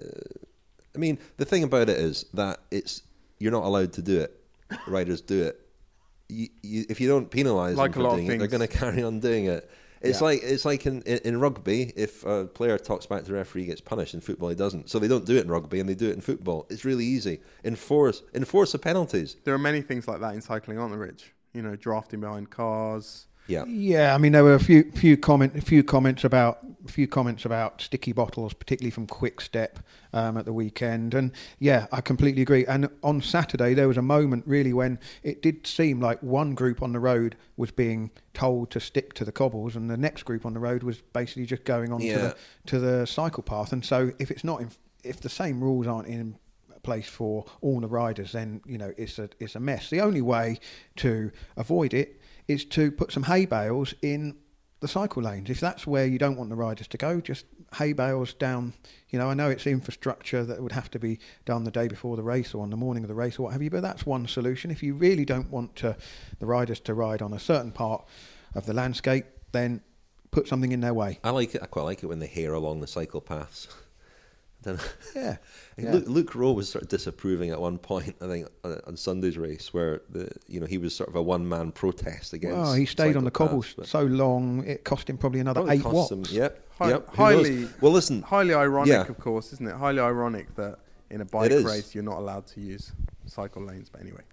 I mean, the thing about it is that it's you're not allowed to do it. Riders do it. You, you, if you don't penalise Like them a lot for of doing it, they're things. going to carry on doing it. It's Yeah. like it's like in, in, in rugby, if a player talks back to the referee, he gets punished. In football, he doesn't. So they don't do it in rugby, and they do it in football. It's really easy. Enforce enforce the penalties. There are many things like that in cycling, aren't there, Rich? You know, drafting behind cars. Yeah. Yeah, I mean there were a few few comment a few comments about a few comments about sticky bottles, particularly from Quick Step um, at the weekend, and yeah, I completely agree. And on Saturday there was a moment really when it did seem like one group on the road was being told to stick to the cobbles, and the next group on the road was basically just going on Yeah. to the to the cycle path. And so if it's not in, if the same rules aren't in place for all the riders, then you know it's a it's a mess. The only way to avoid it is to put some hay bales in the cycle lanes. If that's where you don't want the riders to go, just hay bales down. You know, I know it's infrastructure that would have to be done the day before the race or on the morning of the race or what have you, but that's one solution. If you really don't want to, the riders to ride on a certain part of the landscape, then put something in their way. I like it. I quite like it when they hair along the cycle paths. I don't know. Yeah. yeah. Luke, Luke Rowe was sort of disapproving at one point, I think, on, on Sunday's race, where the you know he was sort of a one-man protest against. Well, he stayed on the cycle cobbles paths, but so long, it cost him probably another probably eight cost watts. him- yep, Hi- yep. who highly- knows? Well, listen. Highly ironic, Yeah. of course, isn't it? Highly ironic that in a bike is. race you're not allowed to use cycle lanes. But anyway,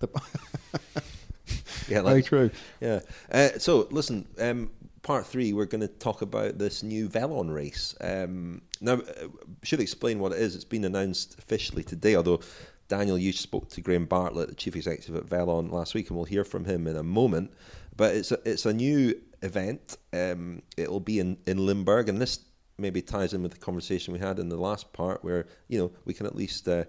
Yeah, Very like, true. yeah. Uh, so, listen. Um, part three, we're going to talk about this new Velon race. Um, now, uh, should explain what it is. It's been announced officially today, although Daniel, you spoke to Graham Bartlett, the chief executive at Velon, last week, and we'll hear from him in a moment. But it's a, it's a new event. Um, it'll be in, in Limburg, and this maybe ties in with the conversation we had in the last part, where you know we can at least uh,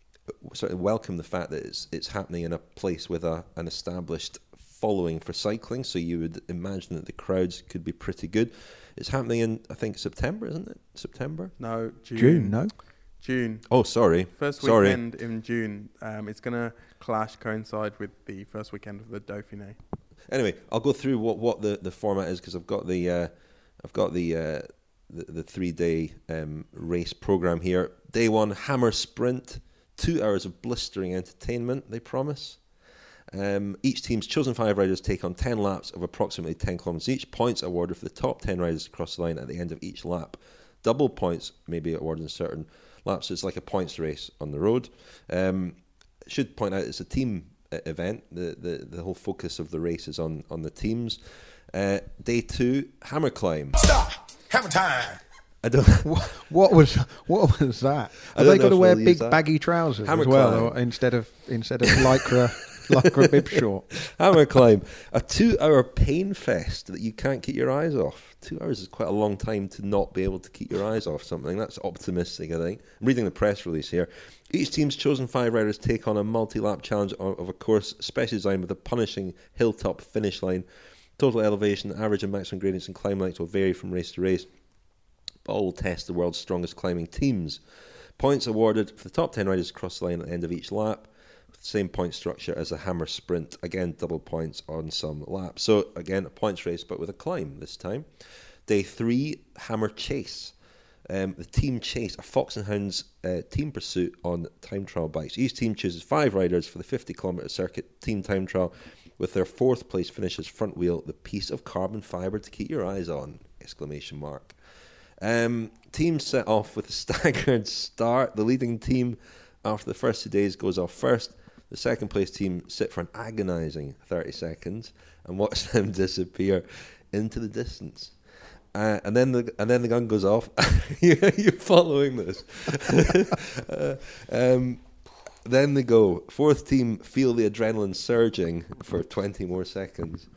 sort of welcome the fact that it's it's happening in a place with a an established following for cycling. So you would imagine that the crowds could be pretty good. It's happening in, I think, September, isn't it? September. no June. June, no? June. Oh, sorry. First Sorry. weekend in June. Um, it's going to clash, coincide with the first weekend of the Dauphiné. Anyway, I'll go through what, what the, the format is because I've got the uh, I've got the uh, the, the three day um, race program here. Day one, hammer sprint, two hours of blistering entertainment. They promise. Um, each team's chosen five riders take on ten laps of approximately ten kilometres each. Points awarded for the top ten riders across the line at the end of each lap. Double points may be awarded in certain laps. So it's like a points race on the road. Um, should point out it's a team uh, event. The, the the whole focus of the race is on on the teams. Uh, day two, hammer climb. Stop. Hammer time. I don't. What was what was that? I Have don't they know got to if wear we'll big use that. baggy trousers Hammer as well, climb. or instead of instead of lycra lycra bib short? Hammer climb, a two-hour pain fest that you can't keep your eyes off. Two hours is quite a long time to not be able to keep your eyes off something. That's optimistic, I think. I'm reading the press release here. Each team's chosen five riders take on a multi-lap challenge of, of a course specially designed with a punishing hilltop finish line. Total elevation, average and maximum gradients and climb lengths will vary from race to race, but all will test the world's strongest climbing teams. Points awarded for the top ten riders across the line at the end of each lap. Same point structure as a hammer sprint. Again, double points on some laps. So again, a points race, but with a climb this time. Day three, hammer chase. Um, the team chase, a Fox and Hounds uh, team pursuit on time trial bikes. Each team chooses five riders for the fifty kilometre circuit team time trial, with their fourth place finisher's front wheel the piece of carbon fibre to keep your eyes on! Exclamation mark. Um, teams set off with a staggered start. The leading team after the first two days goes off first. The second place team sit for an agonising thirty seconds and watch them disappear into the distance. Uh, and then the and then the gun goes off. You're following this. uh, um, then they go. Fourth team feel the adrenaline surging for twenty more seconds.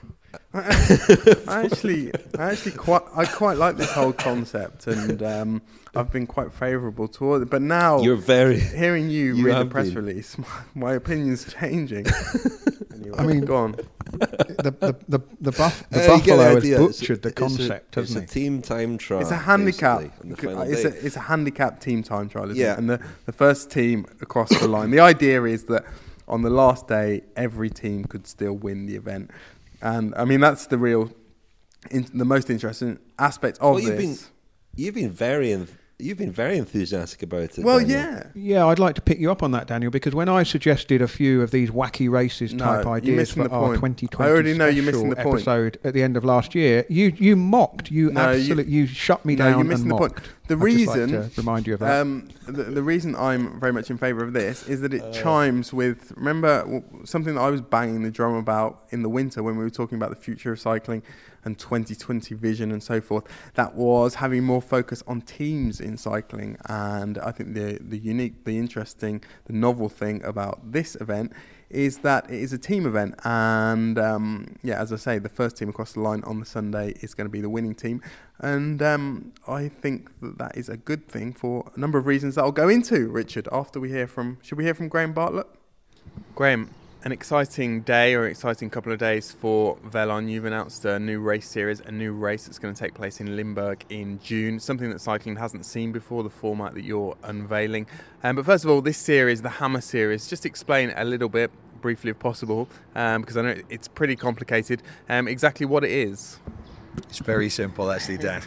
I actually, I actually quite, I quite like this whole concept, and um, I've been quite favourable toward it. But now, you're very hearing you, you read the press been. release, my, my opinion's changing. Anyway, I mean, go on. The the the, the, buff, the Uh, you get Buffalo has idea. butchered It's the a- concept, it's a, hasn't it's he? a team time trial. It's a handicap. basically, on the final It's day. a, it's a handicap team time trial, isn't Yeah. it? And the, the first team across the line. The idea is that on the last day, every team could still win the event. And I mean, that's the real, in, the most interesting aspect of Well, you've been this. you've been very enth- you've been very enthusiastic about it. Well, Daniel. yeah. Yeah, I'd like to pick you up on that, Daniel, because when I suggested a few of these wacky races No, type you're ideas missing for the our point. twenty twenty I already know you're special missing the point. episode at the end of last year, you you mocked, you No, you- absolutely, you, shut me No, down you're missing and the point. mocked. The I'd just like reason, to remind you of that. Um, the, the reason I'm very much in favour of this is that it chimes with, remember w- something that I was banging the drum about in the winter when we were talking about the future of cycling and twenty twenty vision and so forth. That was having more focus on teams in cycling. And I think the the unique, the interesting, the novel thing about this event is that it is a team event, and um, yeah, as I say, the first team across the line on the Sunday is going to be the winning team, and um, I think that that is a good thing for a number of reasons that I'll go into, Richard, after we hear from, should we hear from Graham Bartlett? Graham, an exciting day or exciting couple of days for Velon. You've announced a new race series, a new race that's going to take place in Limburg in June, something that cycling hasn't seen before, the format that you're unveiling. Um, but first of all, this series, the Hammer series, just explain a little bit, briefly if possible, um, because I know it's pretty complicated, um, exactly what it is. It's very simple, actually, Dan.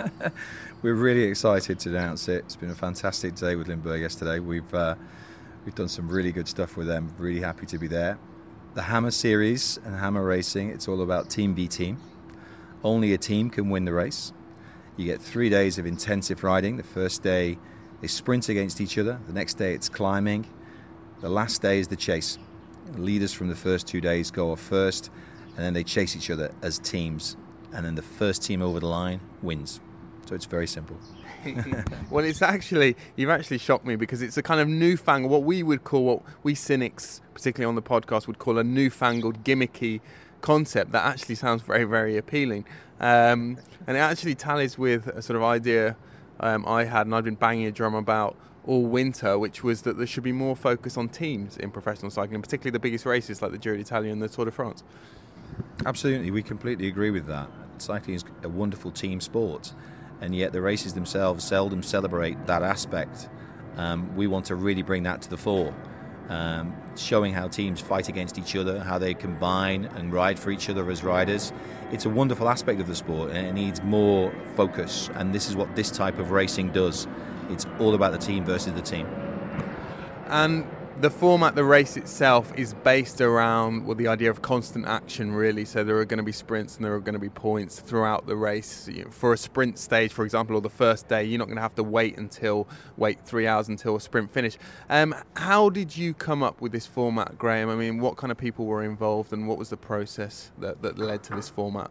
We're really excited to announce it. It's been a fantastic day with Limburg yesterday. We've uh, we've done some really good stuff with them. Really happy to be there. The Hammer Series and Hammer Racing, it's all about team v team. Only a team can win the race. You get three days of intensive riding. The first day, they sprint against each other. The next day, it's climbing. The last day is the chase. The leaders from the first two days go off first, and then they chase each other as teams. And then the first team over the line wins. So it's very simple. Well, it's actually, you've actually shocked me, because it's a kind of newfangled, what we would call, what we cynics, particularly on the podcast, would call a newfangled, gimmicky concept that actually sounds very, very appealing. Um, and it actually tallies with a sort of idea um, I had, and I'd been banging a drum about all winter, which was that there should be more focus on teams in professional cycling, particularly the biggest races like the Giro d'Italia and the Tour de France. Absolutely, we completely agree with that. Cycling is a wonderful team sport, and yet the races themselves seldom celebrate that aspect. Um, we want to really bring that to the fore, um, showing how teams fight against each other, how they combine and ride for each other as riders. It's a wonderful aspect of the sport, and it needs more focus, and this is what this type of racing does. It's all about the team versus the team. And the format, the race itself, is based around well, the idea of constant action, really. So there are going to be sprints and there are going to be points throughout the race. You know, for a sprint stage, for example, or the first day, you're not going to have to wait until wait three hours until a sprint finish. Um, how did you come up with this format, Graham? I mean, what kind of people were involved, and what was the process that, that led to this format?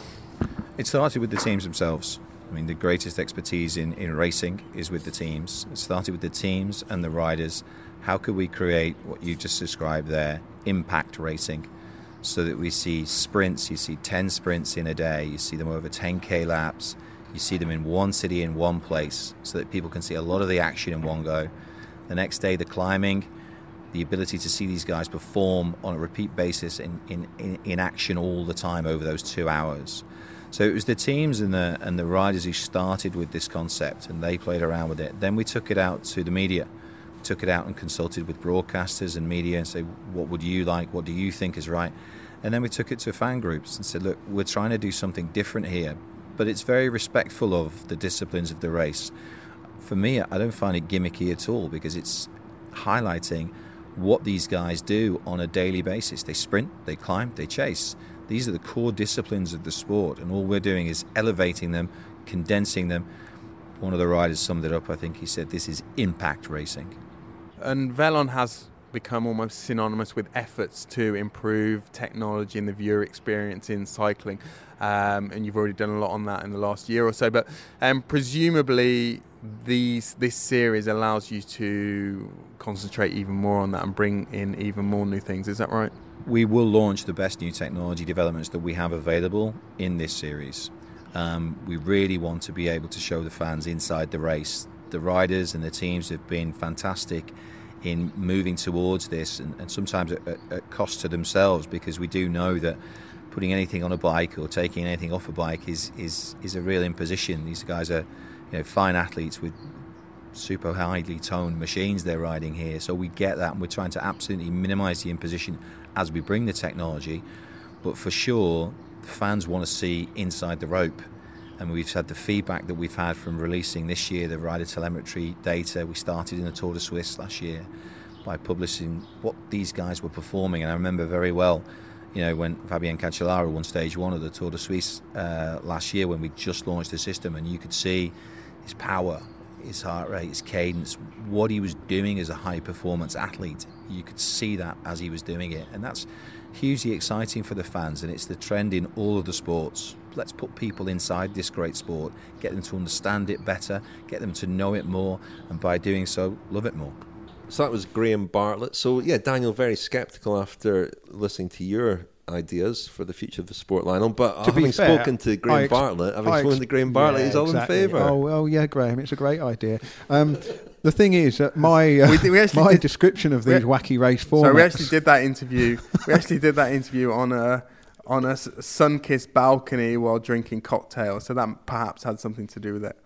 It started with the teams themselves. I mean, the greatest expertise in, in racing is with the teams. It started with the teams and the riders. How could we create what you just described there, impact racing, so that we see sprints, you see ten sprints in a day, you see them over ten K laps, you see them in one city in one place, so that people can see a lot of the action in one go. The next day, the climbing, the ability to see these guys perform on a repeat basis in, in, in, in action all the time over those two hours. So it was the teams and the and the riders who started with this concept, and they played around with it. Then we took it out to the media, took it out and consulted with broadcasters and media and say, what would you like? What do you think is right? And then we took it to fan groups and said, look, we're trying to do something different here, but it's very respectful of the disciplines of the race. For me, I don't find it gimmicky at all, because it's highlighting what these guys do on a daily basis. They sprint, they climb, they chase. These are the core disciplines of the sport, and all we're doing is elevating them, condensing them. One of the riders summed it up. I think he said, this is impact racing. And Velon has become almost synonymous with efforts to improve technology and the viewer experience in cycling. Um, and you've already done a lot on that in the last year or so. But um, presumably these this series allows you to concentrate even more on that and bring in even more new things. Is that right? We will launch the best new technology developments that we have available in this series. Um, we really want to be able to show the fans inside the race. The riders and the teams have been fantastic in moving towards this, and, and sometimes at, at cost to themselves, because we do know that putting anything on a bike or taking anything off a bike is is, is a real imposition. These guys are, you know, fine athletes with super highly toned machines they're riding here, so we get that, and we're trying to absolutely minimise the imposition as we bring the technology. But for sure, the fans want to see inside the rope, and we've had the feedback that we've had from releasing this year the rider telemetry data. We started in the Tour de Suisse last year by publishing what these guys were performing, and I remember very well, you know, when Fabien Cancellara won stage one of the Tour de Suisse uh, last year, when we just launched the system, and you could see his power, his heart rate, his cadence, what he was doing as a high performance athlete. You could see that as he was doing it, and that's hugely exciting for the fans, and it's the trend in all of the sports. Let's put people inside this great sport, get them to understand it better, get them to know it more, and by doing so, love it more. So that was Graham Bartlett. So yeah, Daniel, very sceptical after listening to your ideas for the future of the sport, Lionel. But to having be fair, spoken to Graham ex- Bartlett, having I spoken ex- to Graham Bartlett, yeah, he's all exactly. in favour. Oh well, yeah, Graham, it's a great idea. Um, the thing is that my uh, we, we actually my did, description of these we, wacky race formats. So we actually did that interview. we actually did that interview on a on a sun-kissed balcony while drinking cocktails. So that perhaps had something to do with it.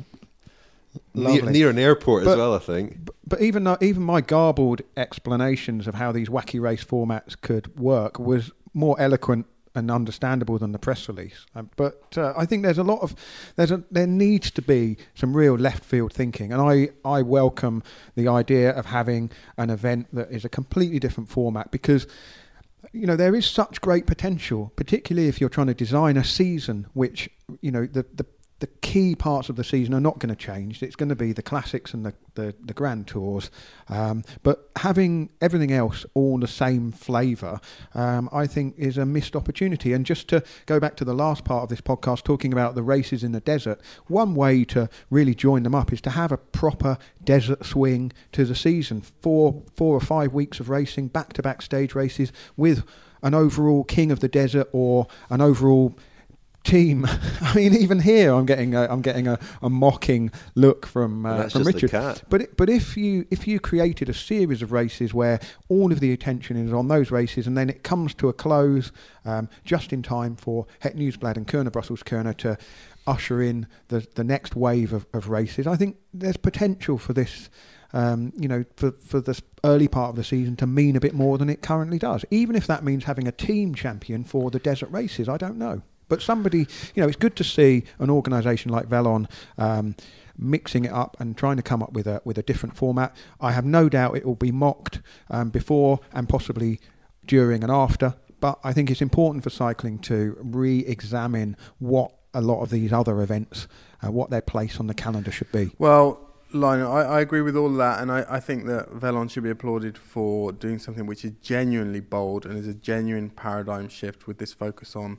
Near, near an airport but, as well, I think. But, but even uh, even my garbled explanations of how these wacky race formats could work was more eloquent and understandable than the press release. Um, but uh, I think there's a lot of there's a there needs to be some real left field thinking, and I I welcome the idea of having an event that is a completely different format, because you know there is such great potential, particularly if you're trying to design a season which, you know, the the the key parts of the season are not going to change. It's going to be the classics and the, the, the grand tours. Um, but having everything else all the same flavour, um, I think is a missed opportunity. And just to go back to the last part of this podcast, talking about the races in the desert, one way to really join them up is to have a proper desert swing to the season. Four, four or five weeks of racing, back-to-back stage races with an overall king of the desert or an overall team. I mean, even here, I'm getting a, I'm getting a, a mocking look from uh, that's from just Richard. the cat. But it, but if you if you created a series of races where all of the attention is on those races, and then it comes to a close um, just in time for Het Nieuwsblad and Kuurne Brussels Kuurne to usher in the the next wave of, of races, I think there's potential for this. Um, you know, for, for the early part of the season to mean a bit more than it currently does. Even if that means having a team champion for the desert races, I don't know. But somebody, you know, it's good to see an organisation like Velon um, mixing it up and trying to come up with a with a different format. I have no doubt it will be mocked um, before and possibly during and after. But I think it's important for cycling to re-examine what a lot of these other events, uh, what their place on the calendar should be. Well, Lionel, I, I agree with all of that, and I, I think that Velon should be applauded for doing something which is genuinely bold and is a genuine paradigm shift with this focus on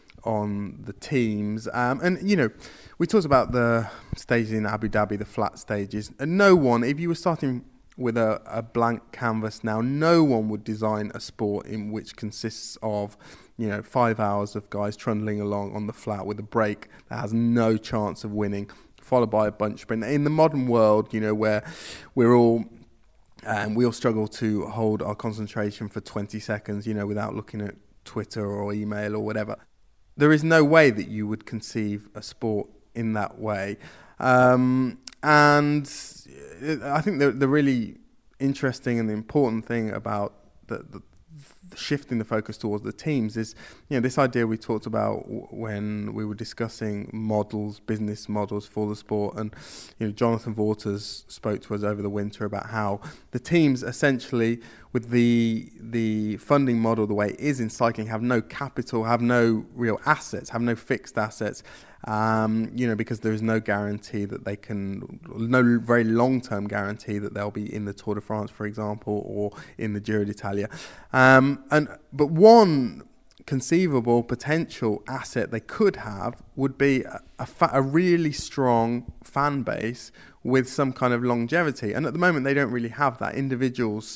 on the teams. Um, and, you know, we talked about the stages in Abu Dhabi, the flat stages, and no one, if you were starting with a, a blank canvas now, no one would design a sport in which consists of, you know, five hours of guys trundling along on the flat with a break that has no chance of winning, followed by a bunch sprint. In the modern world, you know, where we're all and we all struggle to hold our concentration for twenty seconds, you know, without looking at Twitter or email or whatever. There is no way that you would conceive a sport in that way. Um, and I think the, the really interesting and the important thing about the, the, shifting the focus towards the teams is, you know, this idea we talked about w- when we were discussing models, business models for the sport. And, you know, Jonathan Waters spoke to us over the winter about how the teams essentially, with the the funding model the way it is in cycling, have no capital, have no real assets, have no fixed assets, um, you know, because there is no guarantee that they can, no very long-term guarantee that they'll be in the Tour de France, for example, or in the Giro d'Italia. Um, and but one conceivable potential asset they could have would be a, a, fa- a really strong fan base with some kind of longevity. And at the moment, they don't really have that. Individuals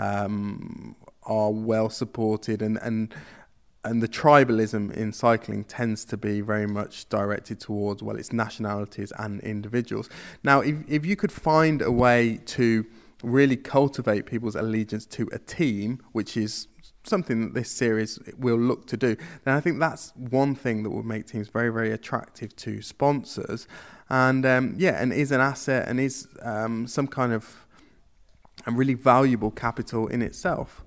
um, are well supported, and, and and the tribalism in cycling tends to be very much directed towards, well, it's nationalities and individuals. Now, if if you could find a way to really cultivate people's allegiance to a team, which is something that this series will look to do, then I think that's one thing that would make teams very, very attractive to sponsors, and um, yeah, and is an asset and is um, some kind of a really valuable capital in itself.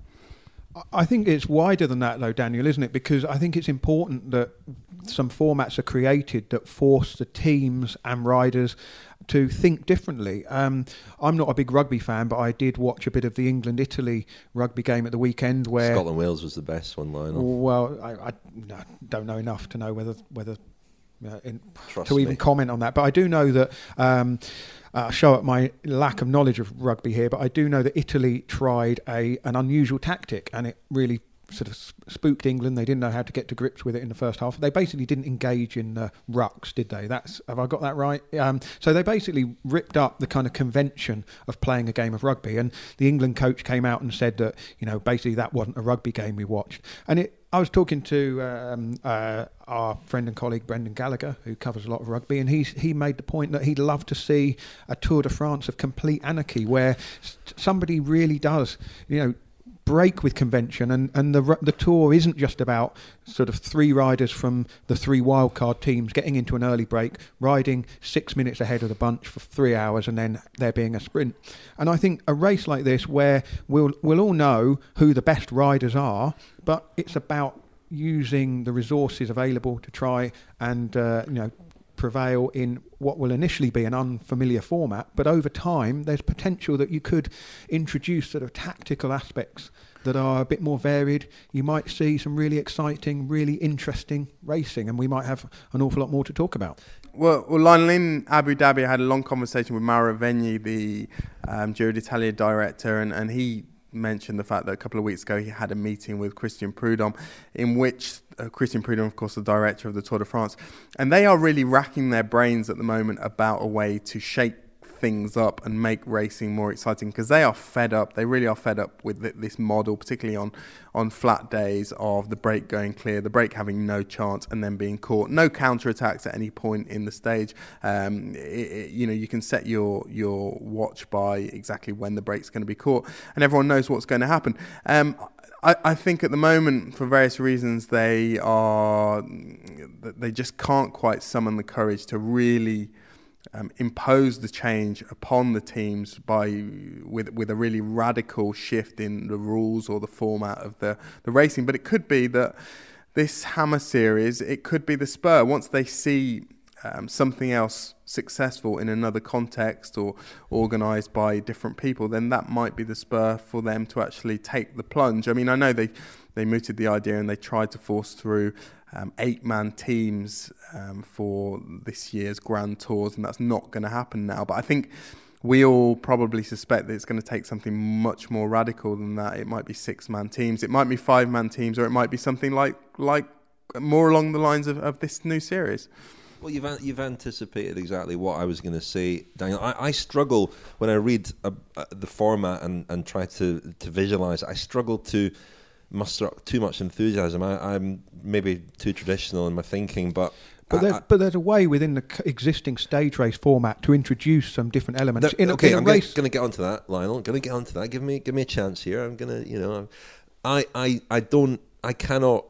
I think it's wider than that, though, Daniel, isn't it? Because I think it's important that some formats are created that force the teams and riders to think differently. Um, I'm not a big rugby fan, but I did watch a bit of the England-Italy rugby game at the weekend where... Scotland-Wales was the best one, Lionel. Well, I, I don't know enough to know whether... whether uh, in, to me. even comment on that. But I do know that... Um, Uh, show up my lack of knowledge of rugby here, but I do know that Italy tried a an unusual tactic, and it really sort of spooked England. They didn't know how to get to grips with it in the first half. They basically didn't engage in uh, rucks, did they? That's have I got that right? Um, so they basically ripped up the kind of convention of playing a game of rugby, and the England coach came out and said that, you know, basically that wasn't a rugby game we watched. And it I was talking to um, uh, our friend and colleague Brendan Gallagher, who covers a lot of rugby, and he's, he made the point that he'd love to see a Tour de France of complete anarchy, where somebody really does, you know, break with convention, and, and the the tour isn't just about sort of three riders from the three wildcard teams getting into an early break, riding six minutes ahead of the bunch for three hours, and then there being a sprint. And I think a race like this, where we'll we'll all know who the best riders are, but it's about using the resources available to try and uh, you know prevail in what will initially be an unfamiliar format, but over time there's potential that you could introduce sort of tactical aspects that are a bit more varied. You might see some really exciting, really interesting racing, and we might have an awful lot more to talk about. Well, well Lionel, in Abu Dhabi, I had a long conversation with Mauro Vegni, the um, Giro d'Italia director, and, and he mentioned the fact that a couple of weeks ago he had a meeting with Christian Prudhomme, in which uh, Christian Prudhomme, of course, the director of the Tour de France, and they are really racking their brains at the moment about a way to shake things up and make racing more exciting, because they are fed up. They really are fed up with th- this model, particularly on on flat days, of the break going clear, the break having no chance and then being caught, no counterattacks at any point in the stage. Um, it, it, you know, you can set your your watch by exactly when the break's going to be caught, and everyone knows what's going to happen. Um, I, I think at the moment, for various reasons, they are they just can't quite summon the courage to really Um, impose the change upon the teams by with with a really radical shift in the rules or the format of the, the racing. But it could be that this Hammer series, it could be the spur. Once they see um, something else successful in another context or organised by different people, then that might be the spur for them to actually take the plunge. I mean, I know they, they mooted the idea and they tried to force through Um, eight-man teams um, for this year's Grand Tours, and that's not going to happen now. But I think we all probably suspect that it's going to take something much more radical than that. It might be six-man teams, it might be five-man teams, or it might be something like like more along the lines of, of this new series. Well, you've you've anticipated exactly what I was going to say, Daniel. I, I struggle when I read uh, uh, the format and, and try to, to visualise. I struggle to muster up too much enthusiasm. I, I'm maybe too traditional in my thinking, but but, I, there, I, but there's a way within the existing stage race format to introduce some different elements. There, in a, okay, in a I'm race, going to get onto that, Lionel. I'm going to get onto that. Give me give me a chance here. I'm going to, you know, I, I I don't, I cannot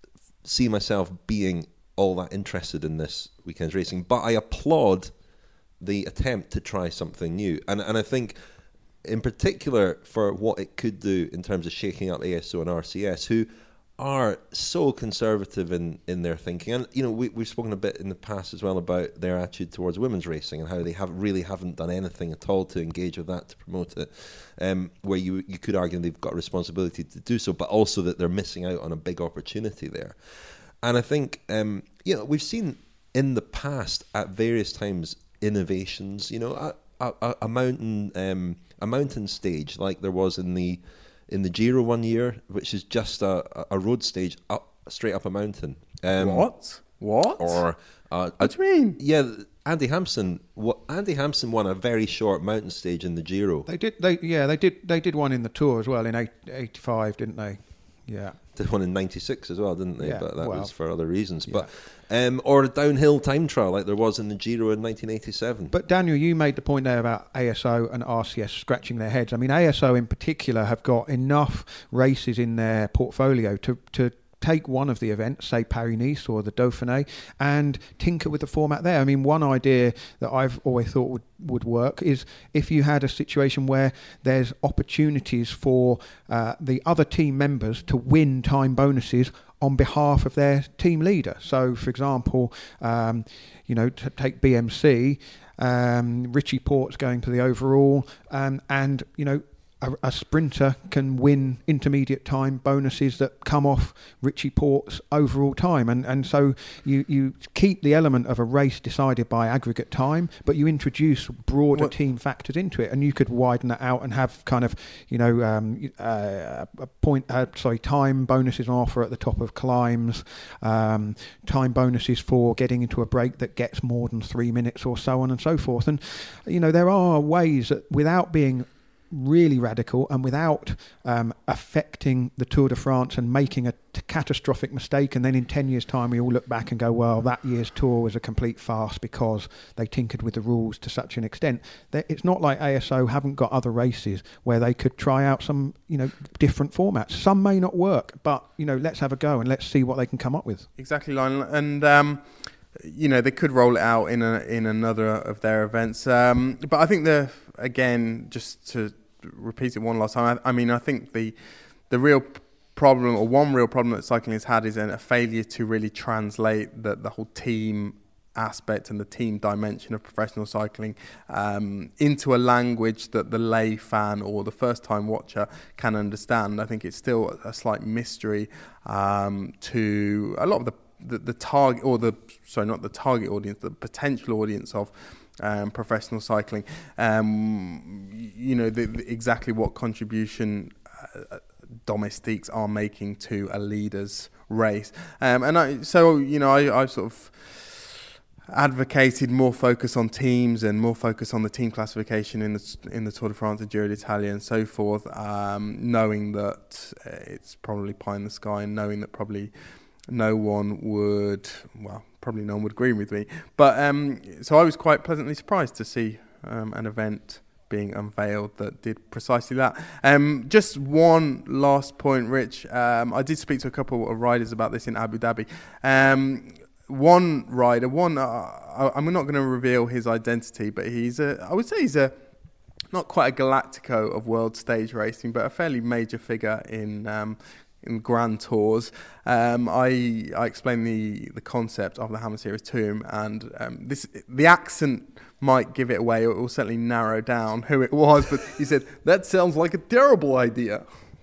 see myself being all that interested in this weekend's racing, but I applaud the attempt to try something new, and and I think in particular for what it could do in terms of shaking up A S O and R C S, who are so conservative in, in their thinking. And, you know, we, we've spoken a bit in the past as well about their attitude towards women's racing and how they have really haven't done anything at all to engage with that, to promote it, um, where you, you could argue they've got a responsibility to do so, but also that they're missing out on a big opportunity there. And I think, um, you know, we've seen in the past at various times innovations, you know, a, a, a mountain um, a mountain stage like there was in the in the Giro one year, which is just a, a road stage up straight up a mountain. Um, what? What? Or uh, what do you mean? Yeah, Andy Hampson. What Andy Hampson won a very short mountain stage in the Giro. They did. They yeah. They did. They did one in the Tour as well in eighty-five, didn't they? Yeah. Did one in ninety-six as well, didn't they? Yeah, But that well, was for other reasons. yeah. But um, or a downhill time trial like there was in the Giro in nineteen eighty-seven. But Daniel, you made the point there about A S O and R C S scratching their heads. I mean, A S O in particular have got enough races in their portfolio to to take one of the events, say Paris-Nice or the Dauphiné, and tinker with the format there. I mean, one idea that I've always thought would, would work is if you had a situation where there's opportunities for uh, the other team members to win time bonuses on behalf of their team leader. So, for example, um, you know, to take B M C, um, Richie Port's going to the overall, um, and, you know, A, a sprinter can win intermediate time bonuses that come off Richie Port's overall time, and and so you, you keep the element of a race decided by aggregate time, but you introduce broader what? team factors into it, and you could widen that out and have kind of, you know, um, uh, a point uh, sorry time bonuses on offer at the top of climbs, um, time bonuses for getting into a break that gets more than three minutes or so on and so forth. And you know, there are ways that without being really radical and without um, affecting the Tour de France and making a t- catastrophic mistake, and then in ten years' time we all look back and go, well, that year's Tour was a complete farce because they tinkered with the rules to such an extent. That it's not like A S O haven't got other races where they could try out some, you know, different formats. Some may not work, but, you know, let's have a go and let's see what they can come up with. Exactly, Lionel. And um, you know, they could roll it out in a in another of their events. Um, but I think the again, just to repeat it one last time, I, I mean, I think the the real problem, or one real problem that cycling has had, is a failure to really translate the the whole team aspect and the team dimension of professional cycling um, into a language that the lay fan or the first time watcher can understand. I think it's still a slight mystery um, to a lot of the The, the target, or the sorry, not the target audience, the potential audience of um, professional cycling. Um, you know, the, the, exactly what contribution uh, domestiques are making to a leader's race. Um, and I, so you know, I, I sort of advocated more focus on teams and more focus on the team classification in the in the Tour de France, the Giro d'Italia, and so forth. Um, knowing that uh, it's probably pie in the sky, and knowing that probably no one would, well, probably no one would agree with me. But um, so I was quite pleasantly surprised to see um, an event being unveiled that did precisely that. Um, just one last point, Rich. Um, I did speak to a couple of riders about this in Abu Dhabi. Um, one rider, one, uh, I'm not going to reveal his identity, but he's a, I would say he's a, not quite a Galactico of world stage racing, but a fairly major figure in um, in Grand Tours. Um, I I explained the, the concept of the Hammer Series to him, and um, this the accent might give it away, or it will certainly narrow down who it was, but he said, that sounds like a terrible idea.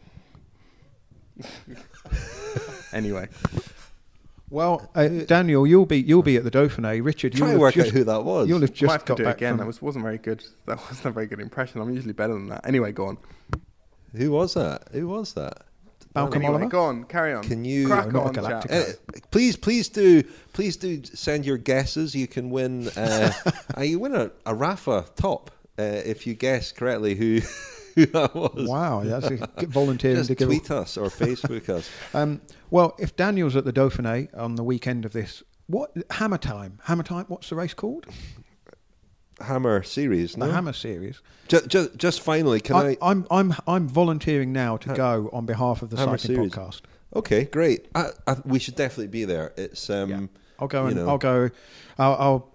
Anyway. Well, uh, Daniel, you'll be you'll be at the Dauphiné. Richard, try you'll to work just, out who that was. You'll have just Might have to got do it back again. from... That was, wasn't very good. That wasn't a very good impression. I'm usually better than that. Anyway, go on. Who was that? Who was that? Malcolm Anyway, Oliver? go on, carry on. Can you Crack No, not on, a chap. Galactico. Uh, please, please do, please do send your guesses. You can win. Uh, uh, you win a, a Rafa top uh, if you guess correctly who who that was. Wow, that's a volunteering Just to give. tweet us or Facebook us. Um, well, if Daniel's at the Dauphiné on the weekend of this, what Hammer Time? Hammer Time. What's the race called? Hammer Series. No? The Hammer Series. Just, just, just finally, can I? I I'm I'm I'm volunteering now to go on behalf of the Hammer Cycling Series. Podcast. Okay, great. I, I, we should definitely be there. It's um, Yeah. I'll go you and know. I'll go. I'll, I'll I'll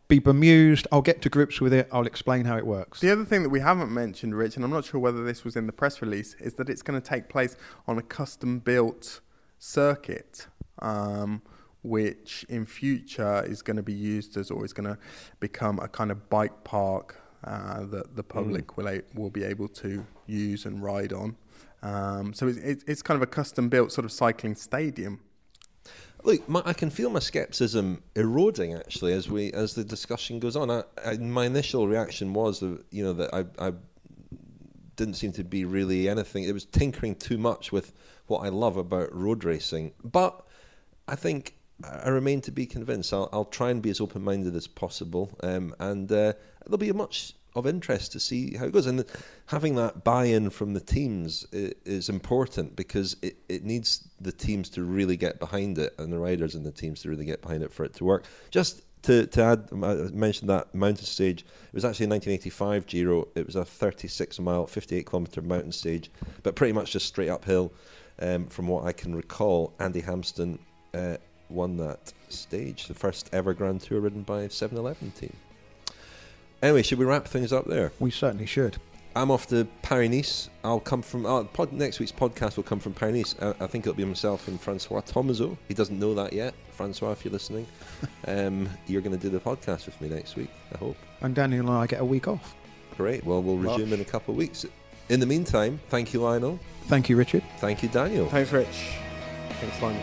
be bemused. I'll get to grips with it. I'll explain how it works. The other thing that we haven't mentioned, Rich, and I'm not sure whether this was in the press release, is that it's going to take place on a custom-built circuit, um, which in future is going to be used as, or is going to become a kind of bike park uh, that the public mm. will a- will be able to use and ride on. Um, so it's, it, it's kind of a custom-built sort of cycling stadium. Look, my, I can feel my scepticism eroding actually as we as the discussion goes on. I, I, my initial reaction was, uh, you know, that I, I didn't seem to be really anything. It was tinkering too much with what I love about road racing. But I think I remain to be convinced. I'll, I'll try and be as open-minded as possible, um, and uh, there'll be much of interest to see how it goes. And having that buy-in from the teams is, is important, because it, it needs the teams to really get behind it, and the riders and the teams to really get behind it for it to work. Just to, to add, I mentioned that mountain stage. It was actually a nineteen eighty-five Giro. It was a thirty-six mile, fifty-eight kilometre mountain stage, but pretty much just straight uphill. Um, from what I can recall, Andy Hampsten uh, won that stage, the first ever Grand Tour ridden by a seven eleven team. Anyway, should we wrap things up there? We certainly should. I'm off to Paris-Nice. I'll come from uh, pod, next week's podcast will come from Paris-Nice. Uh, I think it'll be myself and Francois Thomazeau. He doesn't know that yet. Francois, if you're listening, um, you're going to do the podcast with me next week, I hope. And Daniel and I get a week off. Great. Well, we'll resume Lush. in a couple of weeks. In the meantime, thank you, Lionel. Thank you, Richard. Thank you, Daniel. Thanks, Rich. Thanks, Lionel.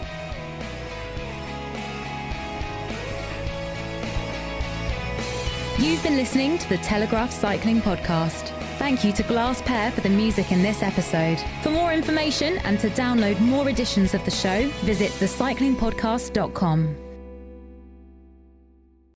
You've been listening to the Telegraph Cycling Podcast. Thank you to Glass Pair for the music in this episode. For more information and to download more editions of the show, visit the cycling podcast dot com.